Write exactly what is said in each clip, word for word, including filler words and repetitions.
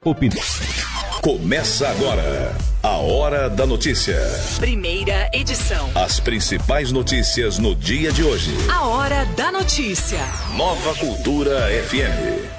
Opinião. Começa agora a Hora da Notícia. Primeira edição. As principais notícias no dia de hoje. A Hora da Notícia. Nova Cultura F M.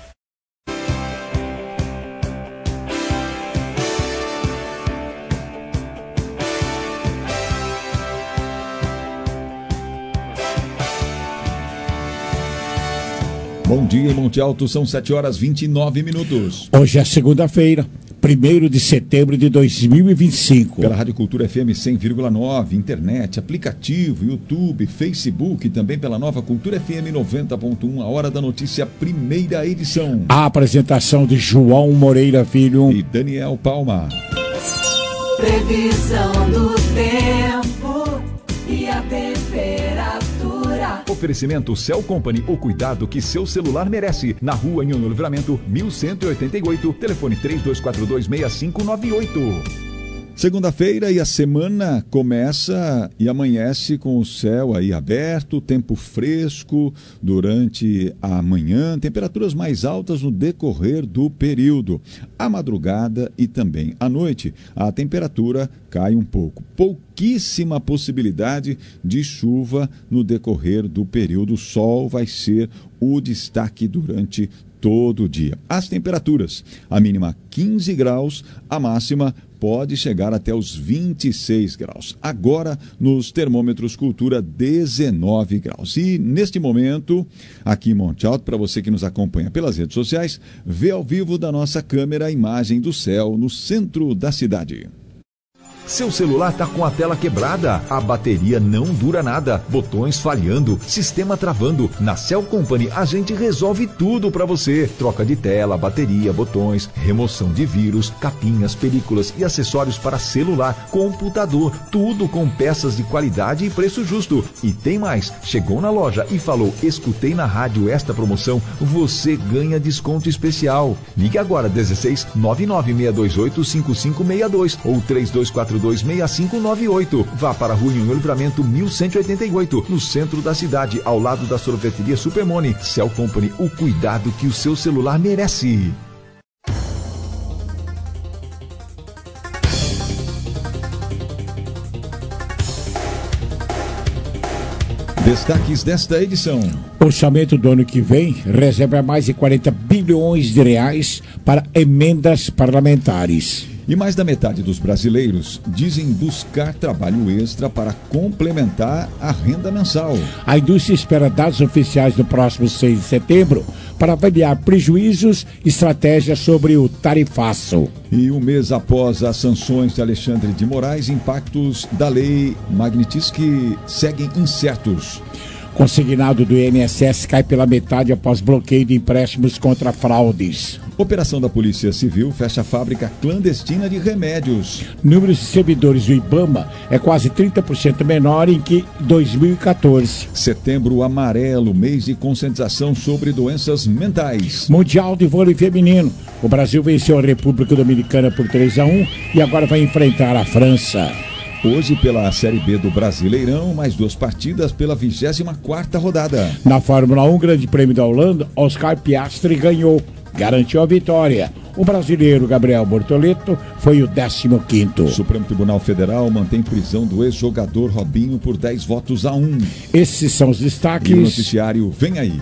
Bom dia, Monte Alto, são sete horas e vinte e nove minutos. Hoje é segunda-feira, primeiro de setembro de dois mil e vinte e cinco. Pela Rádio Cultura F M cem vírgula nove, internet, aplicativo, YouTube, Facebook e também pela Nova Cultura F M noventa ponto um, a Hora da Notícia, primeira edição. A apresentação de João Moreira Filho e Daniel Palma. Previsão do tempo e a temperatura. Oferecimento Cell Company, o cuidado que seu celular merece. Na rua Nhonho Livramento, mil cento e oitenta e oito, telefone três dois quatro dois, seis cinco nove oito. Segunda-feira e a semana começa e amanhece com o céu aí aberto, tempo fresco durante a manhã, temperaturas mais altas no decorrer do período. À madrugada e também à noite, a temperatura cai um pouco. Pouquíssima possibilidade de chuva no decorrer do período. O sol vai ser o destaque durante todo o dia. As temperaturas, a mínima quinze graus, a máxima pode chegar até os vinte e seis graus. Agora, nos termômetros Cultura, dezenove graus. E, neste momento, aqui em Monte Alto, para você que nos acompanha pelas redes sociais, vê ao vivo da nossa câmera a imagem do céu no centro da cidade. Seu celular tá com a tela quebrada, a bateria não dura nada, botões falhando, sistema travando. Na Cell Company a gente resolve tudo para você. Troca de tela, bateria, botões, remoção de vírus, capinhas, películas e acessórios para celular, computador, tudo com peças de qualidade e preço justo. E tem mais, chegou na loja e falou, escutei na rádio esta promoção, você ganha desconto especial. Ligue agora dezesseis, nove nove seis dois oito, cinco cinco seis dois ou três dois quatro dois, seis cinco nove oito. Vá para a Rua Nhonho Livramento mil cento e oitenta e oito, no centro da cidade, ao lado da sorveteria Supermone. Cell Company, o cuidado que o seu celular merece. Destaques desta edição. Orçamento do ano que vem reserva mais de quarenta bilhões de reais para emendas parlamentares. E mais da metade dos brasileiros dizem buscar trabalho extra para complementar a renda mensal. A indústria espera dados oficiais no próximo seis de setembro para avaliar prejuízos e estratégias sobre o tarifaço. E um mês após as sanções de Alexandre de Moraes, impactos da lei Magnitsky seguem incertos. Consignado do I N S S cai pela metade após bloqueio de empréstimos contra fraudes. Operação da Polícia Civil fecha a fábrica clandestina de remédios. Número de servidores do IBAMA é quase trinta por cento menor em que dois mil e quatorze. Setembro amarelo, mês de conscientização sobre doenças mentais. Mundial de vôlei feminino. O Brasil venceu a República Dominicana por três a um e agora vai enfrentar a França. Hoje, pela Série B do Brasileirão, mais duas partidas pela vigésima quarta rodada. Na Fórmula um, Grande Prêmio da Holanda, Oscar Piastri ganhou, garantiu a vitória. O brasileiro Gabriel Bortoleto foi o décimo quinto. O Supremo Tribunal Federal mantém prisão do ex-jogador Robinho por dez votos a um. Esses são os destaques. E o noticiário vem aí.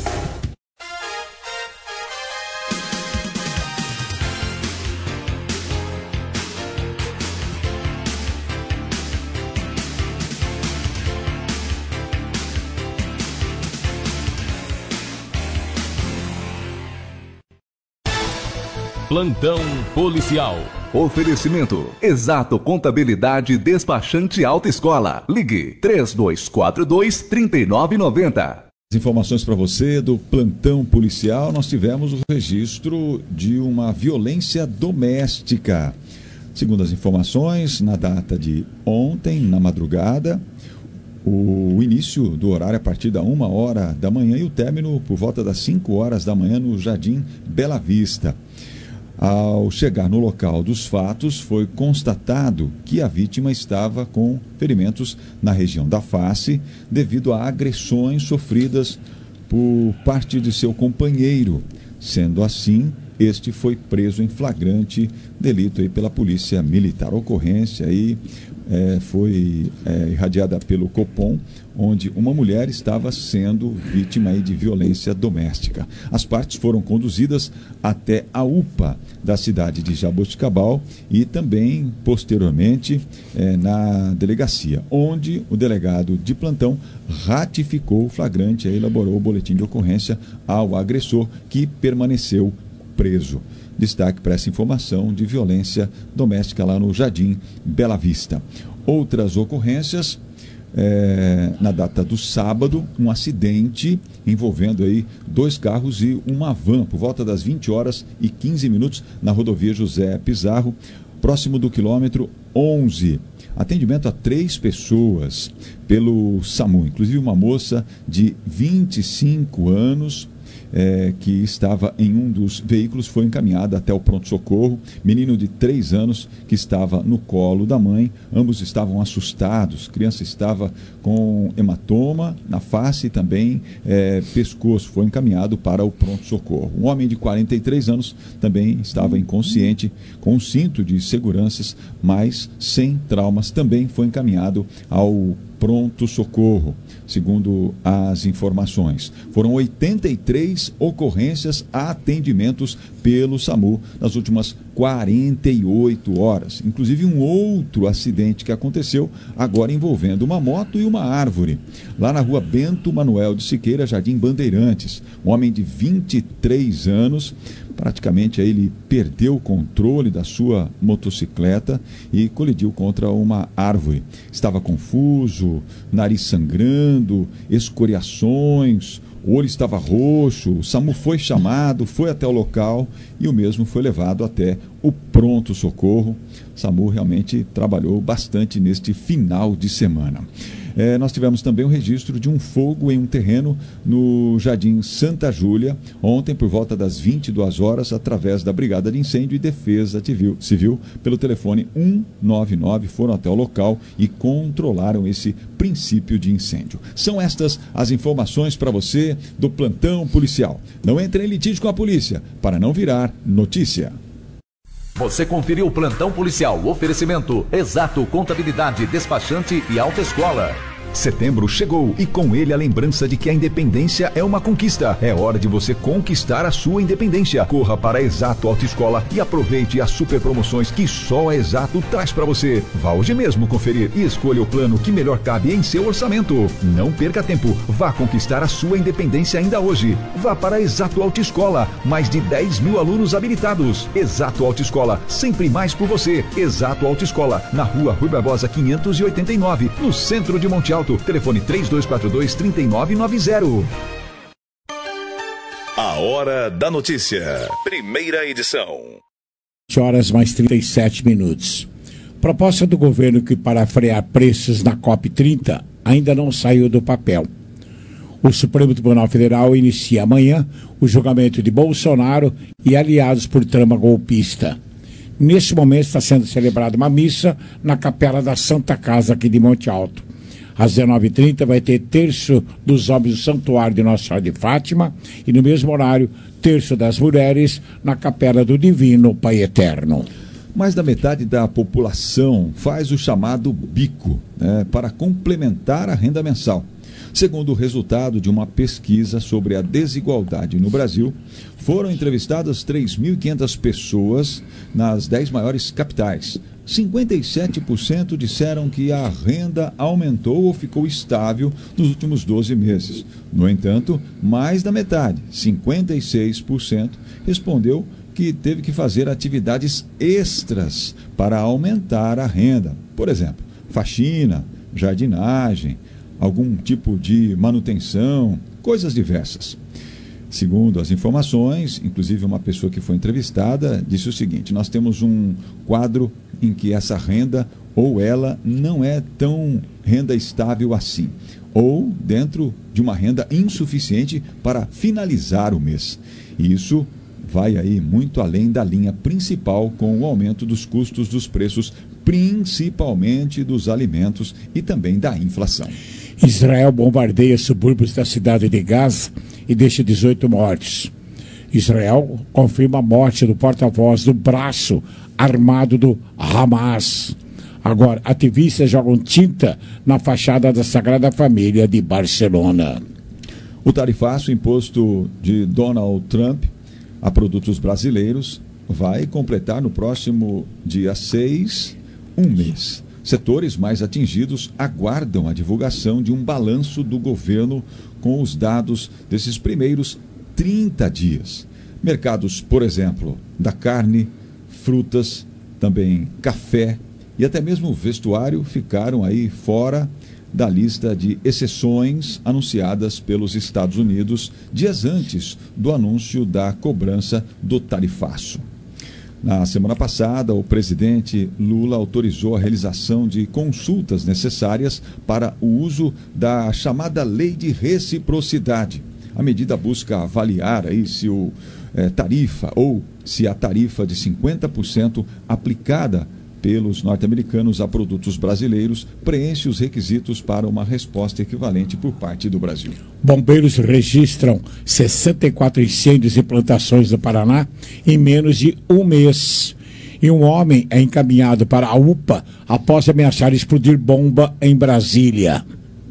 Plantão policial. Oferecimento Exato Contabilidade Despachante Alta Escola. Ligue três dois quatro dois, três nove nove zero. As informações para você do plantão policial. Nós tivemos o registro de uma violência doméstica. Segundo as informações, na data de ontem, na madrugada, o início do horário a partir da uma hora da manhã e o término por volta das cinco horas da manhã no Jardim Bela Vista. Ao chegar no local dos fatos, foi constatado que a vítima estava com ferimentos na região da face devido a agressões sofridas por parte de seu companheiro. Sendo assim, este foi preso em flagrante delito aí pela Polícia Militar. A ocorrência aí é, foi é, irradiada pelo Copom, onde uma mulher estava sendo vítima aí de violência doméstica. As partes foram conduzidas até a U P A da cidade de Jaboticabal e também, posteriormente, eh, na delegacia, onde o delegado de plantão ratificou o flagrante e elaborou o boletim de ocorrência ao agressor, que permaneceu preso. Destaque para essa informação de violência doméstica lá no Jardim Bela Vista. Outras ocorrências. É, na data do sábado, um acidente envolvendo aí dois carros e uma van, por volta das vinte horas e quinze minutos, na rodovia José Pizarro, próximo do quilômetro onze. Atendimento a três pessoas pelo SAMU, inclusive uma moça de vinte e cinco anos, É, que estava em um dos veículos, foi encaminhada até o pronto-socorro. Menino de três anos que estava no colo da mãe, ambos estavam assustados. A criança estava com hematoma na face e também é, pescoço, foi encaminhado para o pronto-socorro. Um homem de quarenta e três anos também estava inconsciente, com um cinto de seguranças, mas sem traumas, também foi encaminhado ao pronto-socorro. Segundo as informações, foram oitenta e três ocorrências a atendimentos pelo SAMU nas últimas quarenta e oito horas. Inclusive um outro acidente que aconteceu agora envolvendo uma moto e uma árvore. Lá na rua Bento Manuel de Siqueira, Jardim Bandeirantes. Um homem de vinte e três anos, praticamente aí ele perdeu o controle da sua motocicleta e colidiu contra uma árvore. Estava confuso, nariz sangrando, escoriações, o olho estava roxo. O SAMU foi chamado, foi até o local e o mesmo foi levado até o pronto-socorro. O SAMU realmente trabalhou bastante neste final de semana. É, nós tivemos também o registro de um fogo em um terreno no Jardim Santa Júlia, ontem por volta das vinte e duas horas, através da Brigada de Incêndio e Defesa Civil, Civil pelo telefone um nove nove, foram até o local e controlaram esse princípio de incêndio. São estas as informações para você do plantão policial. Não entre em litígio com a polícia, para não virar notícia. Você conferiu o Plantão Policial, oferecimento Exato Contabilidade, Despachante e Autoescola. Setembro chegou e com ele a lembrança de que a independência é uma conquista. É hora de você conquistar a sua independência. Corra para a Exato Autoescola e aproveite as super promoções que só a Exato traz para você. Vá hoje mesmo conferir e escolha o plano que melhor cabe em seu orçamento. Não perca tempo, vá conquistar a sua independência ainda hoje. Vá para a Exato Autoescola, mais de dez mil alunos habilitados. Exato Autoescola, sempre mais por você. Exato Autoescola, na rua Rui Barbosa quinhentos e oitenta e nove, no centro de Monte Alto. Telefone três dois quatro dois, três nove nove zero. A Hora da Notícia. Primeira edição. sete horas mais trinta e sete minutos. Proposta do governo que para frear preços na COP trinta ainda não saiu do papel. O Supremo Tribunal Federal inicia amanhã o julgamento de Bolsonaro e aliados por trama golpista. Neste momento está sendo celebrada uma missa na Capela da Santa Casa aqui de Monte Alto. Às dezenove e trinta vai ter terço dos homens do Santuário de Nossa Senhora de Fátima e no mesmo horário, terço das mulheres na Capela do Divino Pai Eterno. Mais da metade da população faz o chamado bico, né, para complementar a renda mensal. Segundo o resultado de uma pesquisa sobre a desigualdade no Brasil, foram entrevistadas três mil e quinhentas pessoas nas dez maiores capitais. cinquenta e sete por cento disseram que a renda aumentou ou ficou estável nos últimos doze meses. No entanto, mais da metade, cinquenta e seis por cento, respondeu que teve que fazer atividades extras para aumentar a renda. Por exemplo, faxina, jardinagem, algum tipo de manutenção, coisas diversas. Segundo as informações, inclusive uma pessoa que foi entrevistada disse o seguinte: nós temos um quadro em que essa renda ou ela não é tão renda estável assim, ou dentro de uma renda insuficiente para finalizar o mês. E isso vai aí muito além da linha principal, com o aumento dos custos dos preços, principalmente dos alimentos e também da inflação. Israel bombardeia subúrbios da cidade de Gaza e deixa dezoito mortos. Israel confirma a morte do porta-voz do braço armado do Hamas. Agora, ativistas jogam tinta na fachada da Sagrada Família de Barcelona. O tarifaço imposto de Donald Trump a produtos brasileiros vai completar no próximo dia seis um mês. Setores mais atingidos aguardam a divulgação de um balanço do governo com os dados desses primeiros trinta dias. Mercados, por exemplo, da carne, frutas, também café e até mesmo vestuário ficaram aí fora da lista de exceções anunciadas pelos Estados Unidos dias antes do anúncio da cobrança do tarifaço. Na semana passada, o presidente Lula autorizou a realização de consultas necessárias para o uso da chamada Lei de Reciprocidade. A medida busca avaliar aí se o eh, tarifa ou se a tarifa de cinquenta por cento aplicada pelos norte-americanos a produtos brasileiros preenche os requisitos para uma resposta equivalente por parte do Brasil. Bombeiros registram sessenta e quatro incêndios em plantações do Paraná em menos de um mês. E um homem é encaminhado para a U P A após ameaçar explodir bomba em Brasília.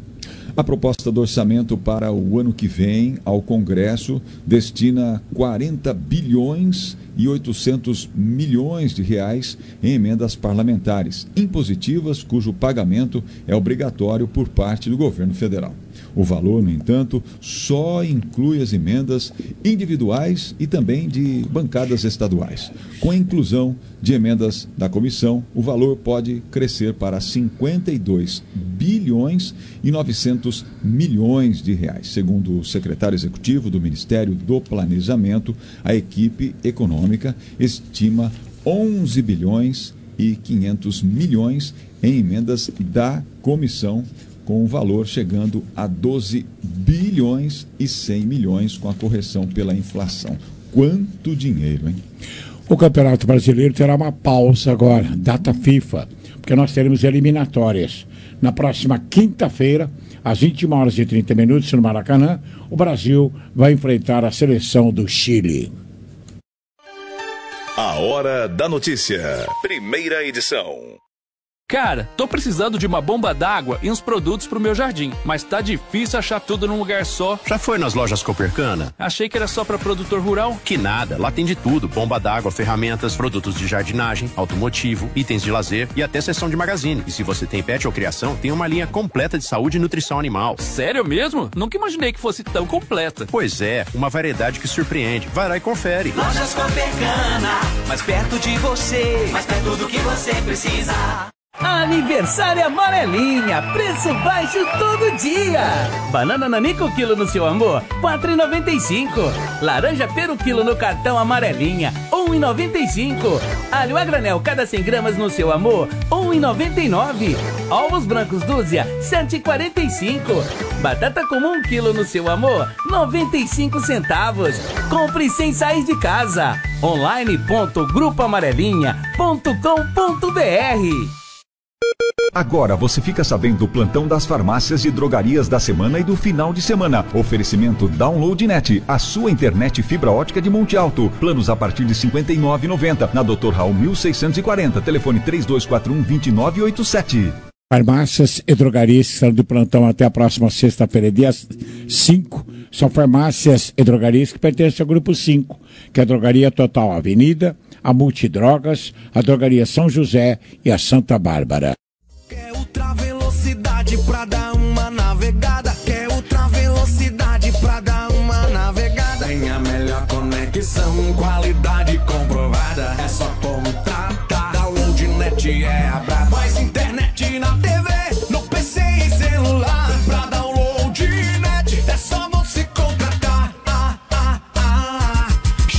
A proposta do orçamento para o ano que vem ao Congresso destina quarenta bilhões e oitocentos milhões de reais em emendas parlamentares impositivas, cujo pagamento é obrigatório por parte do governo federal. O valor, no entanto, só inclui as emendas individuais e também de bancadas estaduais. Com a inclusão de emendas da comissão, o valor pode crescer para cinquenta e dois bilhões e novecentos milhões de reais. Segundo o secretário executivo do Ministério do Planejamento, a equipe econômica estima onze bilhões e quinhentos milhões em emendas da comissão, com o valor chegando a doze bilhões e cem milhões com a correção pela inflação. Quanto dinheiro, hein? O Campeonato Brasileiro terá uma pausa agora, data FIFA, porque nós teremos eliminatórias. Na próxima quinta-feira, às vinte e uma horas e trinta minutos, no Maracanã, o Brasil vai enfrentar a seleção do Chile. A Hora da Notícia. Primeira edição. Cara, tô precisando de uma bomba d'água e uns produtos pro meu jardim, mas tá difícil achar tudo num lugar só. Já foi nas lojas Copercana? Achei que era só pra produtor rural. Que nada, lá tem de tudo: bomba d'água, ferramentas, produtos de jardinagem, automotivo, itens de lazer e até seção de magazine. E se você tem pet ou criação, tem uma linha completa de saúde e nutrição animal. Sério mesmo? Nunca imaginei que fosse tão completa. Pois é, uma variedade que surpreende. Vai lá e confere. Lojas Copercana, mais perto de você, mais perto do que você precisa. Aniversário Amarelinha, preço baixo todo dia. Banana nanico quilo no seu amor, quatro reais e noventa e cinco centavos. Laranja pera quilo no cartão Amarelinha, um real e noventa e cinco centavos. Alho a granel cada cem gramas no seu amor, um real e noventa e nove centavos. Ovos brancos dúzia, sete reais e quarenta e cinco centavos. Batata comum um quilo no seu amor, noventa e cinco centavos. Compre sem sair de casa. online ponto grupo amarelinha ponto com ponto br. Agora você fica sabendo do plantão das farmácias e drogarias da semana e do final de semana. Oferecimento DownloadNet, a sua internet fibra ótica de Monte Alto. Planos a partir de cinquenta e nove reais e noventa centavos. Na doutor Raul mil seiscentos e quarenta. Telefone três dois quatro um, dois nove oito sete. Farmácias e drogarias estão de plantão até a próxima sexta-feira, dia cinco. São farmácias e drogarias que pertencem ao grupo cinco, que é a Drogaria Total Avenida, a Multidrogas, a Drogaria São José e a Santa Bárbara. Quer ultra velocidade pra dar uma navegada? Quer ultra velocidade pra dar uma navegada? Tem a melhor conexão, qualidade comprovada. É só contratar. DownloadNet é a braba. Mais internet na T V, no P C e celular. Pra DownloadNet é só você contratar. Ah, ah, ah.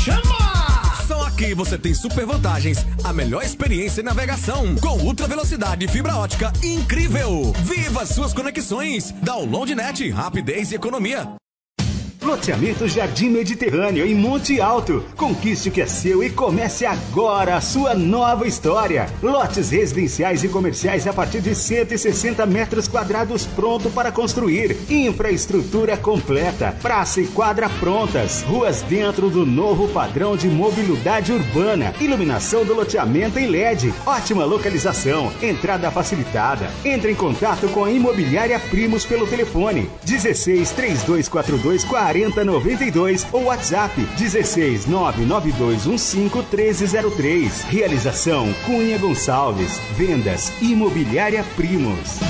Chama! Só aqui você tem super vantagens. A melhor experiência em navegação com ultra velocidade e fibra ótica incrível. Viva suas conexões. DownloadNet, rapidez e economia. Loteamento Jardim Mediterrâneo em Monte Alto. Conquiste o que é seu e comece agora a sua nova história. Lotes residenciais e comerciais a partir de cento e sessenta metros quadrados pronto para construir. Infraestrutura completa, praça e quadra prontas, ruas dentro do novo padrão de mobilidade urbana, iluminação do loteamento em L E D, ótima localização, entrada facilitada. Entre em contato com a Imobiliária Primos pelo telefone dezesseis, três dois quatro dois, quarenta, noventa e dois ou WhatsApp dezesseis, nove nove dois um cinco, treze zero três. Realização Cunha Gonçalves. Vendas Imobiliária Primos.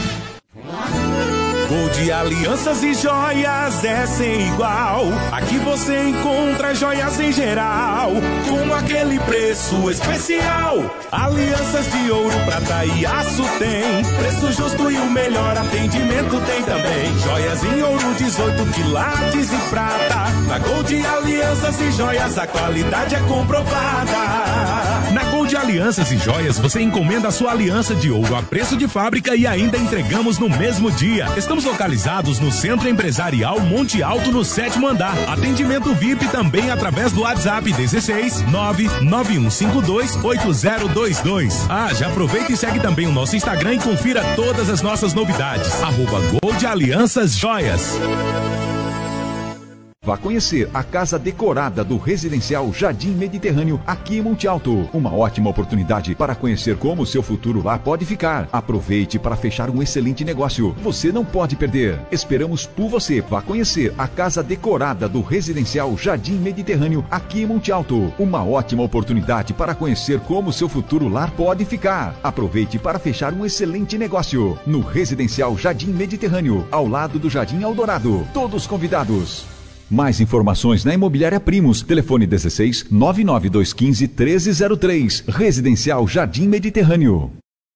Gold Alianças e Joias é sem igual. Aqui você encontra joias em geral, com aquele preço especial. Alianças de ouro, prata e aço tem preço justo e o melhor atendimento tem também. Joias em ouro, dezoito quilates e prata. Na Gold Alianças e Joias a qualidade é comprovada. Na Gold Alianças e Joias você encomenda a sua aliança de ouro a preço de fábrica e ainda entregamos no mesmo dia. Estamos localizados no Centro Empresarial Monte Alto, no sétimo andar. Atendimento V I P também através do WhatsApp dezesseis, nove nove um cinco dois, oito zero dois dois. Ah, já aproveita e segue também o nosso Instagram e confira todas as nossas novidades. Arroba Gold Alianças Joias. Vá conhecer a casa decorada do Residencial Jardim Mediterrâneo aqui em Monte Alto. Uma ótima oportunidade para conhecer como o seu futuro lá pode ficar. Aproveite para fechar um excelente negócio. Você não pode perder. Esperamos por você. Vá conhecer a casa decorada do Residencial Jardim Mediterrâneo aqui em Monte Alto. Uma ótima oportunidade para conhecer como o seu futuro lar pode ficar. Aproveite para fechar um excelente negócio. No Residencial Jardim Mediterrâneo, ao lado do Jardim Eldorado. Todos convidados. Mais informações na Imobiliária Primos. Telefone dezesseis, nove nove dois um cinco, treze zero três. Residencial Jardim Mediterrâneo.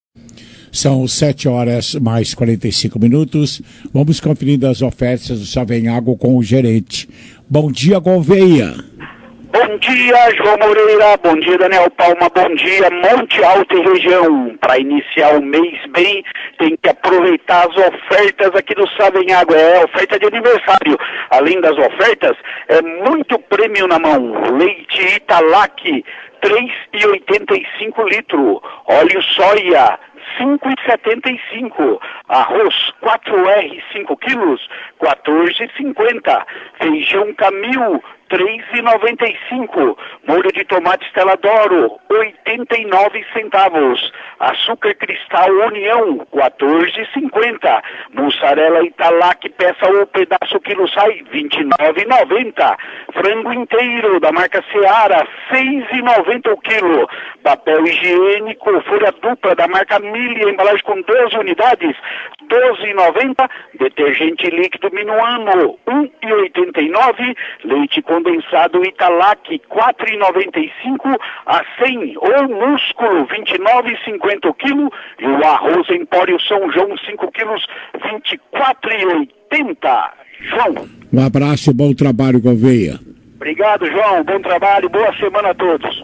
São sete horas mais quarenta e cinco minutos. Vamos conferindo as ofertas do Savenhago com o gerente. Bom dia, Gouveia. Bom dia, João Moreira. Bom dia, Daniel Palma. Bom dia, Monte Alto e região. Para iniciar o mês bem, tem que aproveitar as ofertas aqui do Savenhago. É oferta de aniversário. Além das ofertas, é muito prêmio na mão. Leite Italac, três reais e oitenta e cinco litros. Óleo soia, cinco reais e setenta e cinco. Arroz quatro R, cinco quilos, quatorze reais e cinquenta. Feijão Camil, três reais e noventa e cinco. Molho de tomate Stella d'Oro, oitenta e nove centavos. Açúcar Cristal União, quatorze reais e cinquenta. Mussarela Italac, peça ou pedaço quilo sai, vinte e nove reais e noventa. Frango inteiro da marca Seara, seis reais e noventa o quilo. Papel higiênico, folha dupla da marca Mili, embalagem com doze unidades, doze reais e noventa. Detergente líquido Minuano, um real e oitenta e nove. Leite condensado Italac, quatro reais e noventa e cinco a cem. Ou músculo, vinte e nove reais e cinquenta o quilo. E o arroz Empório São João, cinco quilos, vinte e quatro reais e oitenta. João. Um abraço e bom trabalho, Gouveia. Obrigado, João. Bom trabalho. Boa semana a todos.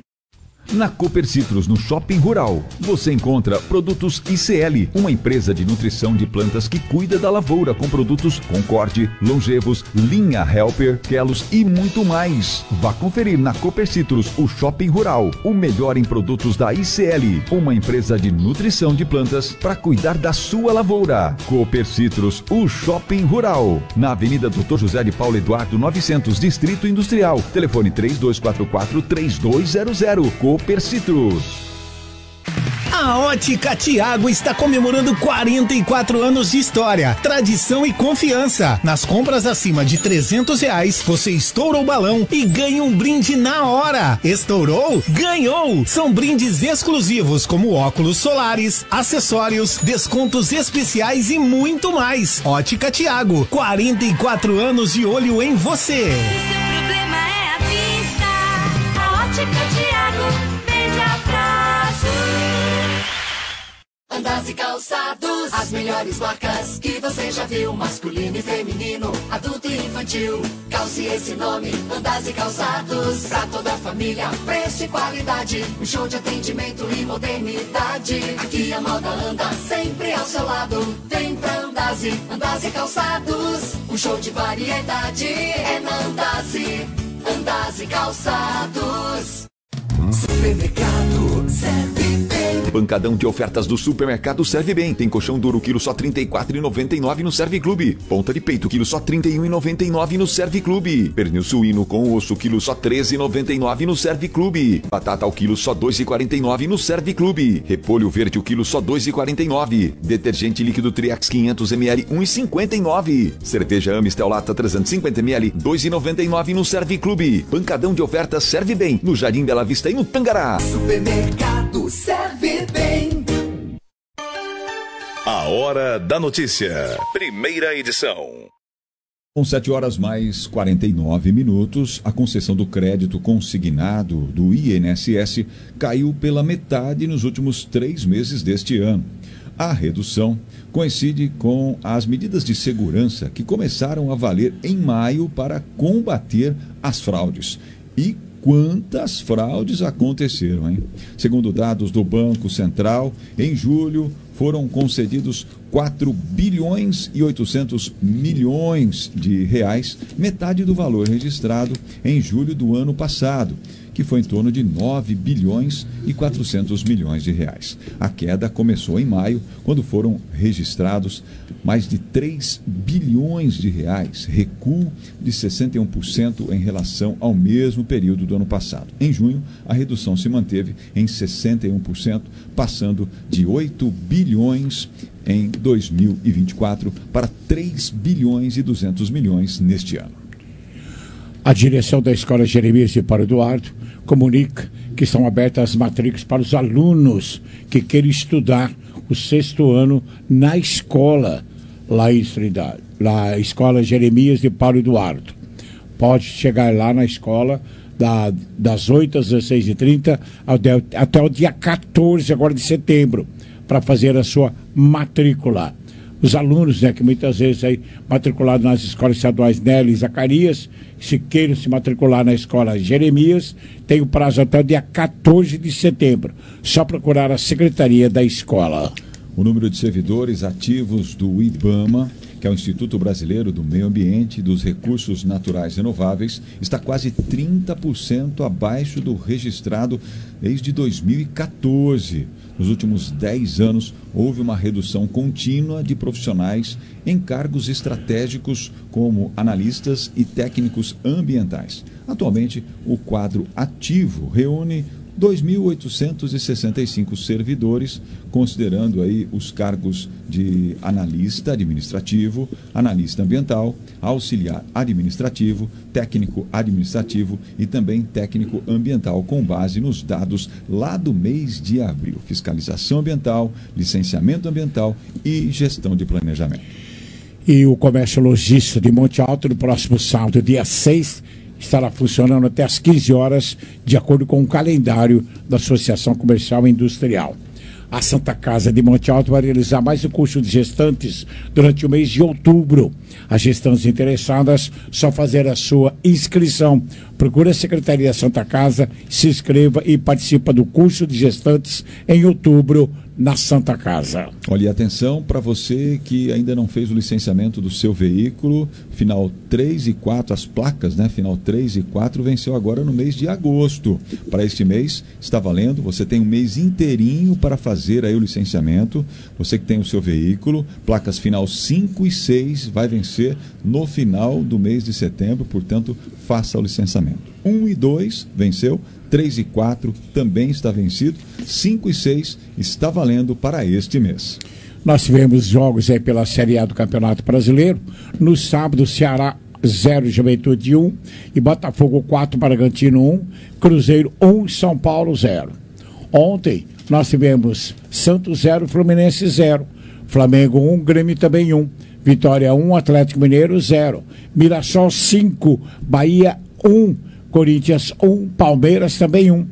Na Cooper Citrus, no Shopping Rural, você encontra produtos I C L, uma empresa de nutrição de plantas que cuida da lavoura com produtos Concorde, Longevos, Linha Helper, Kelos e muito mais. Vá conferir na Cooper Citrus, o Shopping Rural, o melhor em produtos da I C L, uma empresa de nutrição de plantas para cuidar da sua lavoura. Cooper Citrus, o Shopping Rural, na Avenida doutor José de Paulo Eduardo novecentos, Distrito Industrial. Telefone três dois quatro quatro, três dois zero zero. Cooper Citrus. A Ótica Tiago está comemorando quarenta e quatro anos de história, tradição e confiança. Nas compras acima de trezentos reais, você estoura o balão e ganha um brinde na hora. Estourou? Ganhou! São brindes exclusivos como óculos solares, acessórios, descontos especiais e muito mais. Ótica Tiago, quarenta e quatro anos de olho em você. Se o problema é a vista, a Ótica Tiago vende a prazo. Andas e Calçados, as melhores marcas que você já viu, masculino e feminino, adulto e infantil. Calce esse nome, Andas e Calçados, pra toda a família, preço e qualidade, um show de atendimento e modernidade. Aqui a moda anda sempre ao seu lado, vem pra Andas, Andas e Calçados, um show de variedade é na Andas, Andas e Calçados. Supermercado Serve Bem. Pancadão de ofertas do Supermercado Serve Bem. Tem colchão duro quilo só trinta e quatro reais e noventa e nove centavos no Serve Clube. Ponta de peito quilo só trinta e um reais e noventa e nove centavos no Serve Clube. Pernil suíno com osso quilo só treze reais e noventa e nove centavos no Serve Clube. Batata ao quilo só dois reais e quarenta e nove centavos no Serve Clube. Repolho verde o quilo só dois reais e quarenta e nove centavos. Detergente líquido Triax quinhentos mililitros um real e cinquenta e nove centavos. Cerveja Amistel Lata trezentos e cinquenta mililitros dois reais e noventa e nove centavos no Serve Clube. Pancadão de ofertas Serve Bem no Jardim Bela Vista e no Tangará. Supermercado Serve Bem. A Hora da Notícia. Primeira edição. Com sete horas mais quarenta e nove minutos, a concessão do crédito consignado do I N S S caiu pela metade nos últimos três meses deste ano. A redução coincide com as medidas de segurança que começaram a valer em maio para combater as fraudes. E quantas fraudes aconteceram, hein? Segundo dados do Banco Central, em julho foram concedidos quatro bilhões e oitocentos milhões de reais, metade do valor registrado em julho do ano passado, que foi em torno de nove bilhões e quatrocentos milhões de reais. A queda começou em maio, quando foram registrados mais de três bilhões de reais, recuo de sessenta e um por cento em relação ao mesmo período do ano passado. Em junho, a redução se manteve em sessenta e um por cento, passando de oito bilhões em dois mil e vinte e quatro para três bilhões e duzentos milhões neste ano. A direção da Escola Jeremias de Paulo Eduardo comunica que estão abertas as matrículas para os alunos que querem estudar o sexto ano na escola, lá em Trindade, lá a Escola Jeremias de Paulo Eduardo. Pode chegar lá na escola da, das oito às dezesseis e trinta até o dia quatorze agora de setembro, para fazer a sua matrícula. Os alunos, né, que muitas vezes aí matriculados nas escolas estaduais Nelly e Zacarias, se queiram se matricular na escola Jeremias, tem o prazo até o dia quatorze de setembro. Só procurar a secretaria da escola. O número de servidores ativos do IBAMA, que é o Instituto Brasileiro do Meio Ambiente e dos Recursos Naturais Renováveis, está quase trinta por cento abaixo do registrado desde dois mil e quatorze. Nos últimos dez anos, houve uma redução contínua de profissionais em cargos estratégicos como analistas e técnicos ambientais. Atualmente, o quadro ativo reúne dois mil oitocentos e sessenta e cinco servidores, considerando aí os cargos de analista administrativo, analista ambiental, auxiliar administrativo, técnico administrativo e também técnico ambiental, com base nos dados lá do mês de abril. Fiscalização ambiental, licenciamento ambiental e gestão de planejamento. E o comércio lojista de Monte Alto, no próximo sábado, dia seis, estará funcionando até às quinze horas, de acordo com o calendário da Associação Comercial e Industrial. A Santa Casa de Monte Alto vai realizar mais um curso de gestantes durante o mês de outubro. As gestantes interessadas, só fazer a sua inscrição. Procure a Secretaria da Santa Casa, se inscreva e participa do curso de gestantes em outubro na Santa Casa. Olha, atenção para você que ainda não fez o licenciamento do seu veículo, final três e quatro, as placas, né? Final três e quatro venceu agora no mês de agosto. Para este mês está valendo, você tem um mês inteirinho para fazer aí o licenciamento. Você que tem o seu veículo, placas final cinco e seis vai vencer no final do mês de setembro, portanto, faça o licenciamento. um e dois venceu, três e quatro também está vencido, cinco e seis está valendo para este mês. Nós tivemos jogos aí pela Série A do Campeonato Brasileiro. No sábado, Ceará zero, Juventude um, e Botafogo quatro, Bragantino um, Cruzeiro um, São Paulo zero. Ontem nós tivemos Santos zero, Fluminense zero, Flamengo um, Grêmio também um, Vitória um, Atlético Mineiro zero, Mirassol cinco, Bahia um, Corinthians um, Palmeiras também um.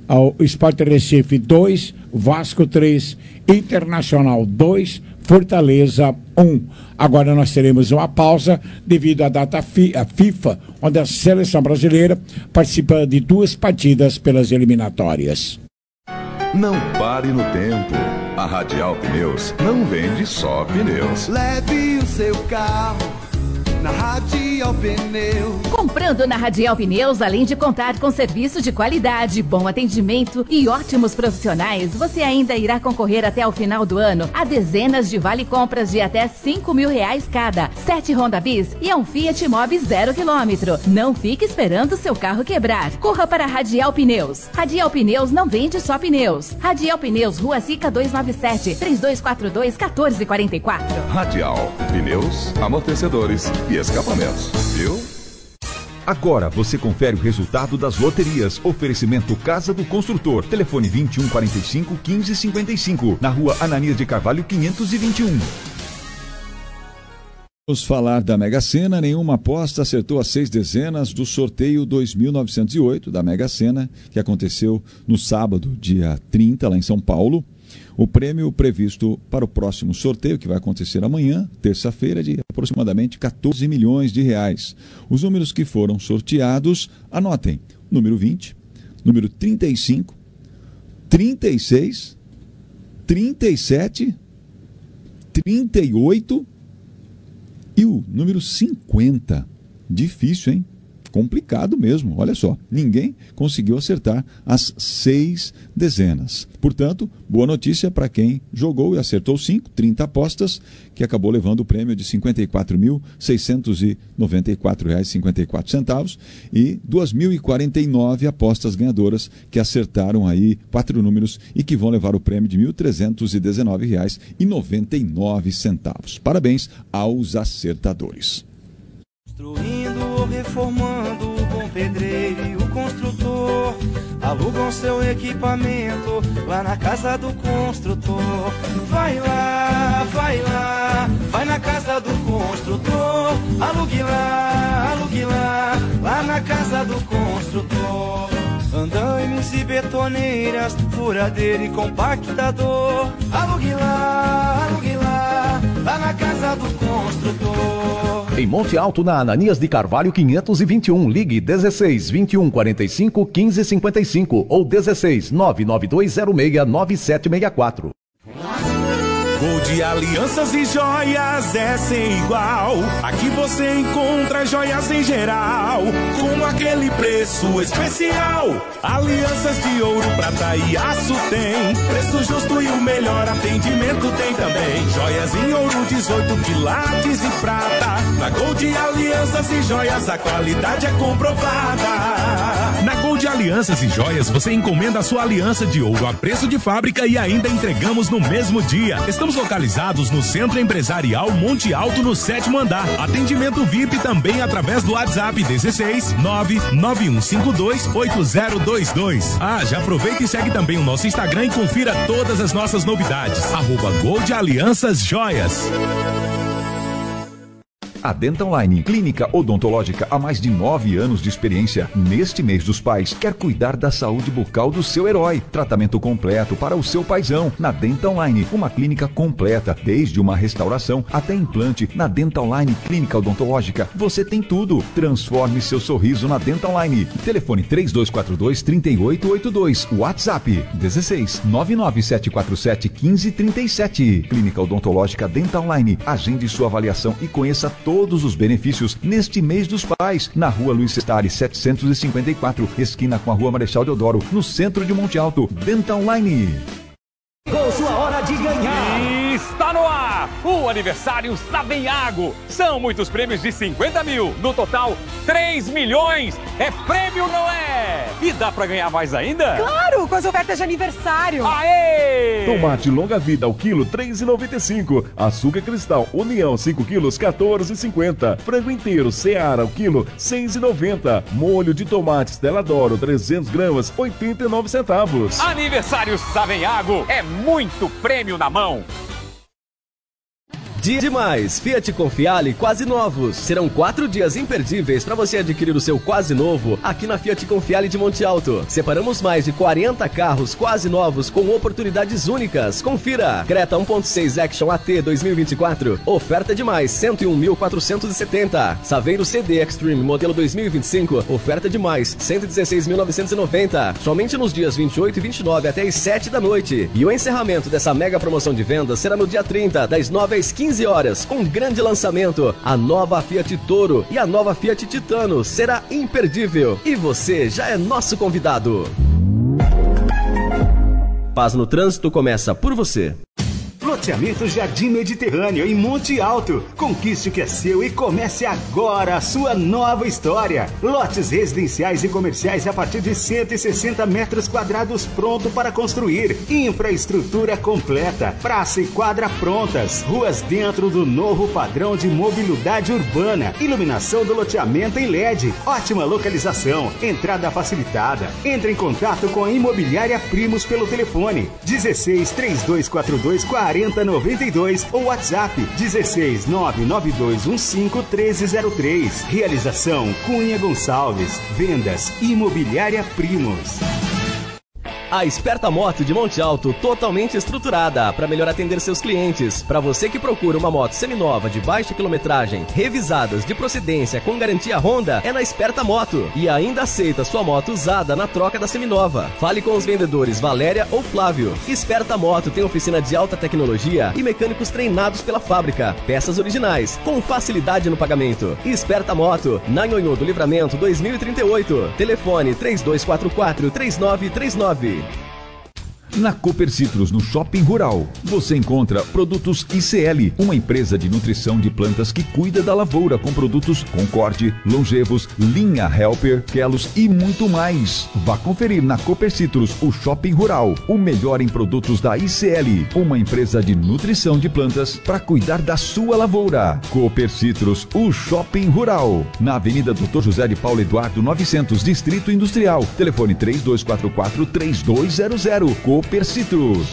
ao Sport Recife dois, Vasco três, Internacional dois, Fortaleza um. Agora nós teremos uma pausa devido à data fi- a FIFA, onde a seleção brasileira participa de duas partidas pelas eliminatórias. Não pare no tempo. A Radial Pneus não vende só pneus. Leve o seu carro na Radial Pneus. Comprando na Radial Pneus, além de contar com serviço de qualidade, bom atendimento e ótimos profissionais, você ainda irá concorrer até o final do ano a dezenas de vale-compras de até cinco mil reais cada, sete Honda Bis e um Fiat Mobi zero quilômetro. Não fique esperando seu carro quebrar. Corra para a Radial Pneus. Radial Pneus não vende só pneus. Radial Pneus, Rua Sica duzentos e noventa e sete, três dois quatro dois, um quatro quatro quatro. Radial, pneus, amortecedores e escapamentos, viu? Agora você confere o resultado das loterias. Oferecimento Casa do Construtor. Telefone vinte e um quarenta e cinco, quinze cinquenta e cinco. Na rua Ananias de Carvalho, quinhentos e vinte e um. Vamos falar da Mega Sena. Nenhuma aposta acertou as seis dezenas do sorteio dois mil novecentos e oito da Mega Sena, que aconteceu no sábado, dia trinta, lá em São Paulo. O prêmio previsto para o próximo sorteio, que vai acontecer amanhã, terça-feira, de aproximadamente quatorze milhões de reais. Os números que foram sorteados, anotem: número vinte, número trinta e cinco, trinta e seis, trinta e sete, trinta e oito e o número cinquenta. Difícil, hein? Complicado mesmo, olha só, ninguém conseguiu acertar as seis dezenas. Portanto, boa notícia para quem jogou e acertou cinco, trinta apostas, que acabou levando o prêmio de cinquenta e quatro mil, seiscentos e noventa e quatro reais e cinquenta e quatro centavos e duas mil e quarenta e nove apostas ganhadoras que acertaram aí quatro números e que vão levar o prêmio de mil trezentos e dezenove reais e noventa e nove centavos. Parabéns aos acertadores. Construindo ou reformando, o bom pedreiro e o construtor alugam seu equipamento lá na casa do construtor. Vai lá, vai lá, vai na casa do construtor. Alugue lá, alugue lá, lá na casa do construtor. Andaimes e betoneiras, furadeira e compactador. Alugue lá, alugue lá, lá na casa do construtor. Em Monte Alto, na Ananias de Carvalho, quinhentos e vinte e um, ligue dezesseis, vinte e um, quarenta e cinco, quinze cinquenta e cinco ou dezesseis, nove nove dois zero seis, nove sete seis quatro. Gold Alianças e Joias é sem igual. Aqui você encontra joias em geral, com aquele preço especial. Alianças de ouro, prata e aço tem, preço justo e o melhor atendimento tem também. Joias em ouro, dezoito quilates e prata. Na Gold Alianças e Joias a qualidade é comprovada. Na Gold Alianças e Joias você encomenda a sua aliança de ouro a preço de fábrica e ainda entregamos no mesmo dia. Estamos localizados no Centro Empresarial Monte Alto, no sétimo andar. Atendimento V I P também através do WhatsApp dezesseis, nove nove um cinco dois, oito zero dois dois. Ah, já aproveita e segue também o nosso Instagram e confira todas as nossas novidades. Arroba Gold Alianças Joias. A Dental Line, clínica odontológica há mais de nove anos de experiência. Neste mês dos pais, quer cuidar da saúde bucal do seu herói. Tratamento completo para o seu paizão. Na Dental Line, uma clínica completa, desde uma restauração até implante. Na Dental Line Clínica Odontológica, você tem tudo. Transforme seu sorriso na Dental Line. Telefone três dois quatro dois, três oito oito dois. WhatsApp dezesseis, nove nove sete quatro sete, um cinco três sete. Clínica Odontológica Dental Line. Agende sua avaliação e conheça todo todos os benefícios neste mês dos pais, na rua Luiz Sestari, setecentos e cinquenta e quatro, esquina com a rua Marechal Deodoro, no centro de Monte Alto. Dental Line. Chegou sua hora de ganhar! Está no ar o aniversário Savenhago. São muitos prêmios de cinquenta mil. No total, três milhões. É prêmio, não é? E dá pra ganhar mais ainda? Claro, com as ofertas de aniversário. Aê! Tomate longa vida ao quilo, três reais e noventa e cinco centavos. Açúcar cristal União, cinco quilos, quatorze reais e cinquenta centavos. Frango inteiro Seara ao quilo, seis reais e noventa centavos. Molho de tomate Stella D'Oro, trezentas gramas, oitenta e nove centavos. Aniversário Savenhago. É muito prêmio na mão. Dia demais! Fiat Confiale quase novos. Serão quatro dias imperdíveis para você adquirir o seu quase novo aqui na Fiat Confiale de Monte Alto. Separamos mais de quarenta carros quase novos com oportunidades únicas. Confira! Creta um ponto seis Action A T dois mil e vinte e quatro. Oferta demais, cento e um mil quatrocentos e setenta. Saveiro C D Extreme modelo dois mil e vinte e cinco. Oferta demais, cento e dezesseis mil novecentos e noventa. Somente nos dias vinte e oito e vinte e nove até as sete da noite. E o encerramento dessa mega promoção de venda será no dia trinta, das nove às quinze horas, com um grande lançamento. A nova Fiat Toro e a nova Fiat Titano será imperdível. E você já é nosso convidado. Paz no Trânsito começa por você. Loteamento Jardim Mediterrâneo, em Monte Alto. Conquiste o que é seu e comece agora a sua nova história. Lotes residenciais e comerciais a partir de cento e sessenta metros quadrados pronto para construir. Infraestrutura completa. Praça e quadra prontas. Ruas dentro do novo padrão de mobilidade urbana. Iluminação do loteamento em L E D. Ótima localização. Entrada facilitada. Entre em contato com a Imobiliária Primos pelo telefone dezesseis, três dois quatro dois, quarenta noventa e dois ou WhatsApp dezesseis, nove nove dois um cinco, treze zero três. Realização Cunha Gonçalves. Vendas Imobiliária Primos. A Esperta Moto de Monte Alto, totalmente estruturada para melhor atender seus clientes. Para você que procura uma moto seminova de baixa quilometragem, revisadas de procedência com garantia Honda, é na Esperta Moto. E ainda aceita sua moto usada na troca da seminova. Fale com os vendedores Valéria ou Flávio. Esperta Moto tem oficina de alta tecnologia e mecânicos treinados pela fábrica. Peças originais, com facilidade no pagamento. Esperta Moto, na Nhonhô do Livramento dois mil e trinta e oito. Telefone três dois quatro quatro, três nove três nove. Na Cooper Citrus, no Shopping Rural, você encontra produtos I C L, uma empresa de nutrição de plantas que cuida da lavoura com produtos Concorde, Longevos, Linha Helper, Kelos e muito mais. Vá conferir na Cooper Citrus, o Shopping Rural, o melhor em produtos da I C L, uma empresa de nutrição de plantas para cuidar da sua lavoura. Cooper Citrus, o Shopping Rural, na Avenida doutor José de Paulo Eduardo novecentos, Distrito Industrial. Telefone três dois quatro quatro, três dois zero zero. Cooper Citrus.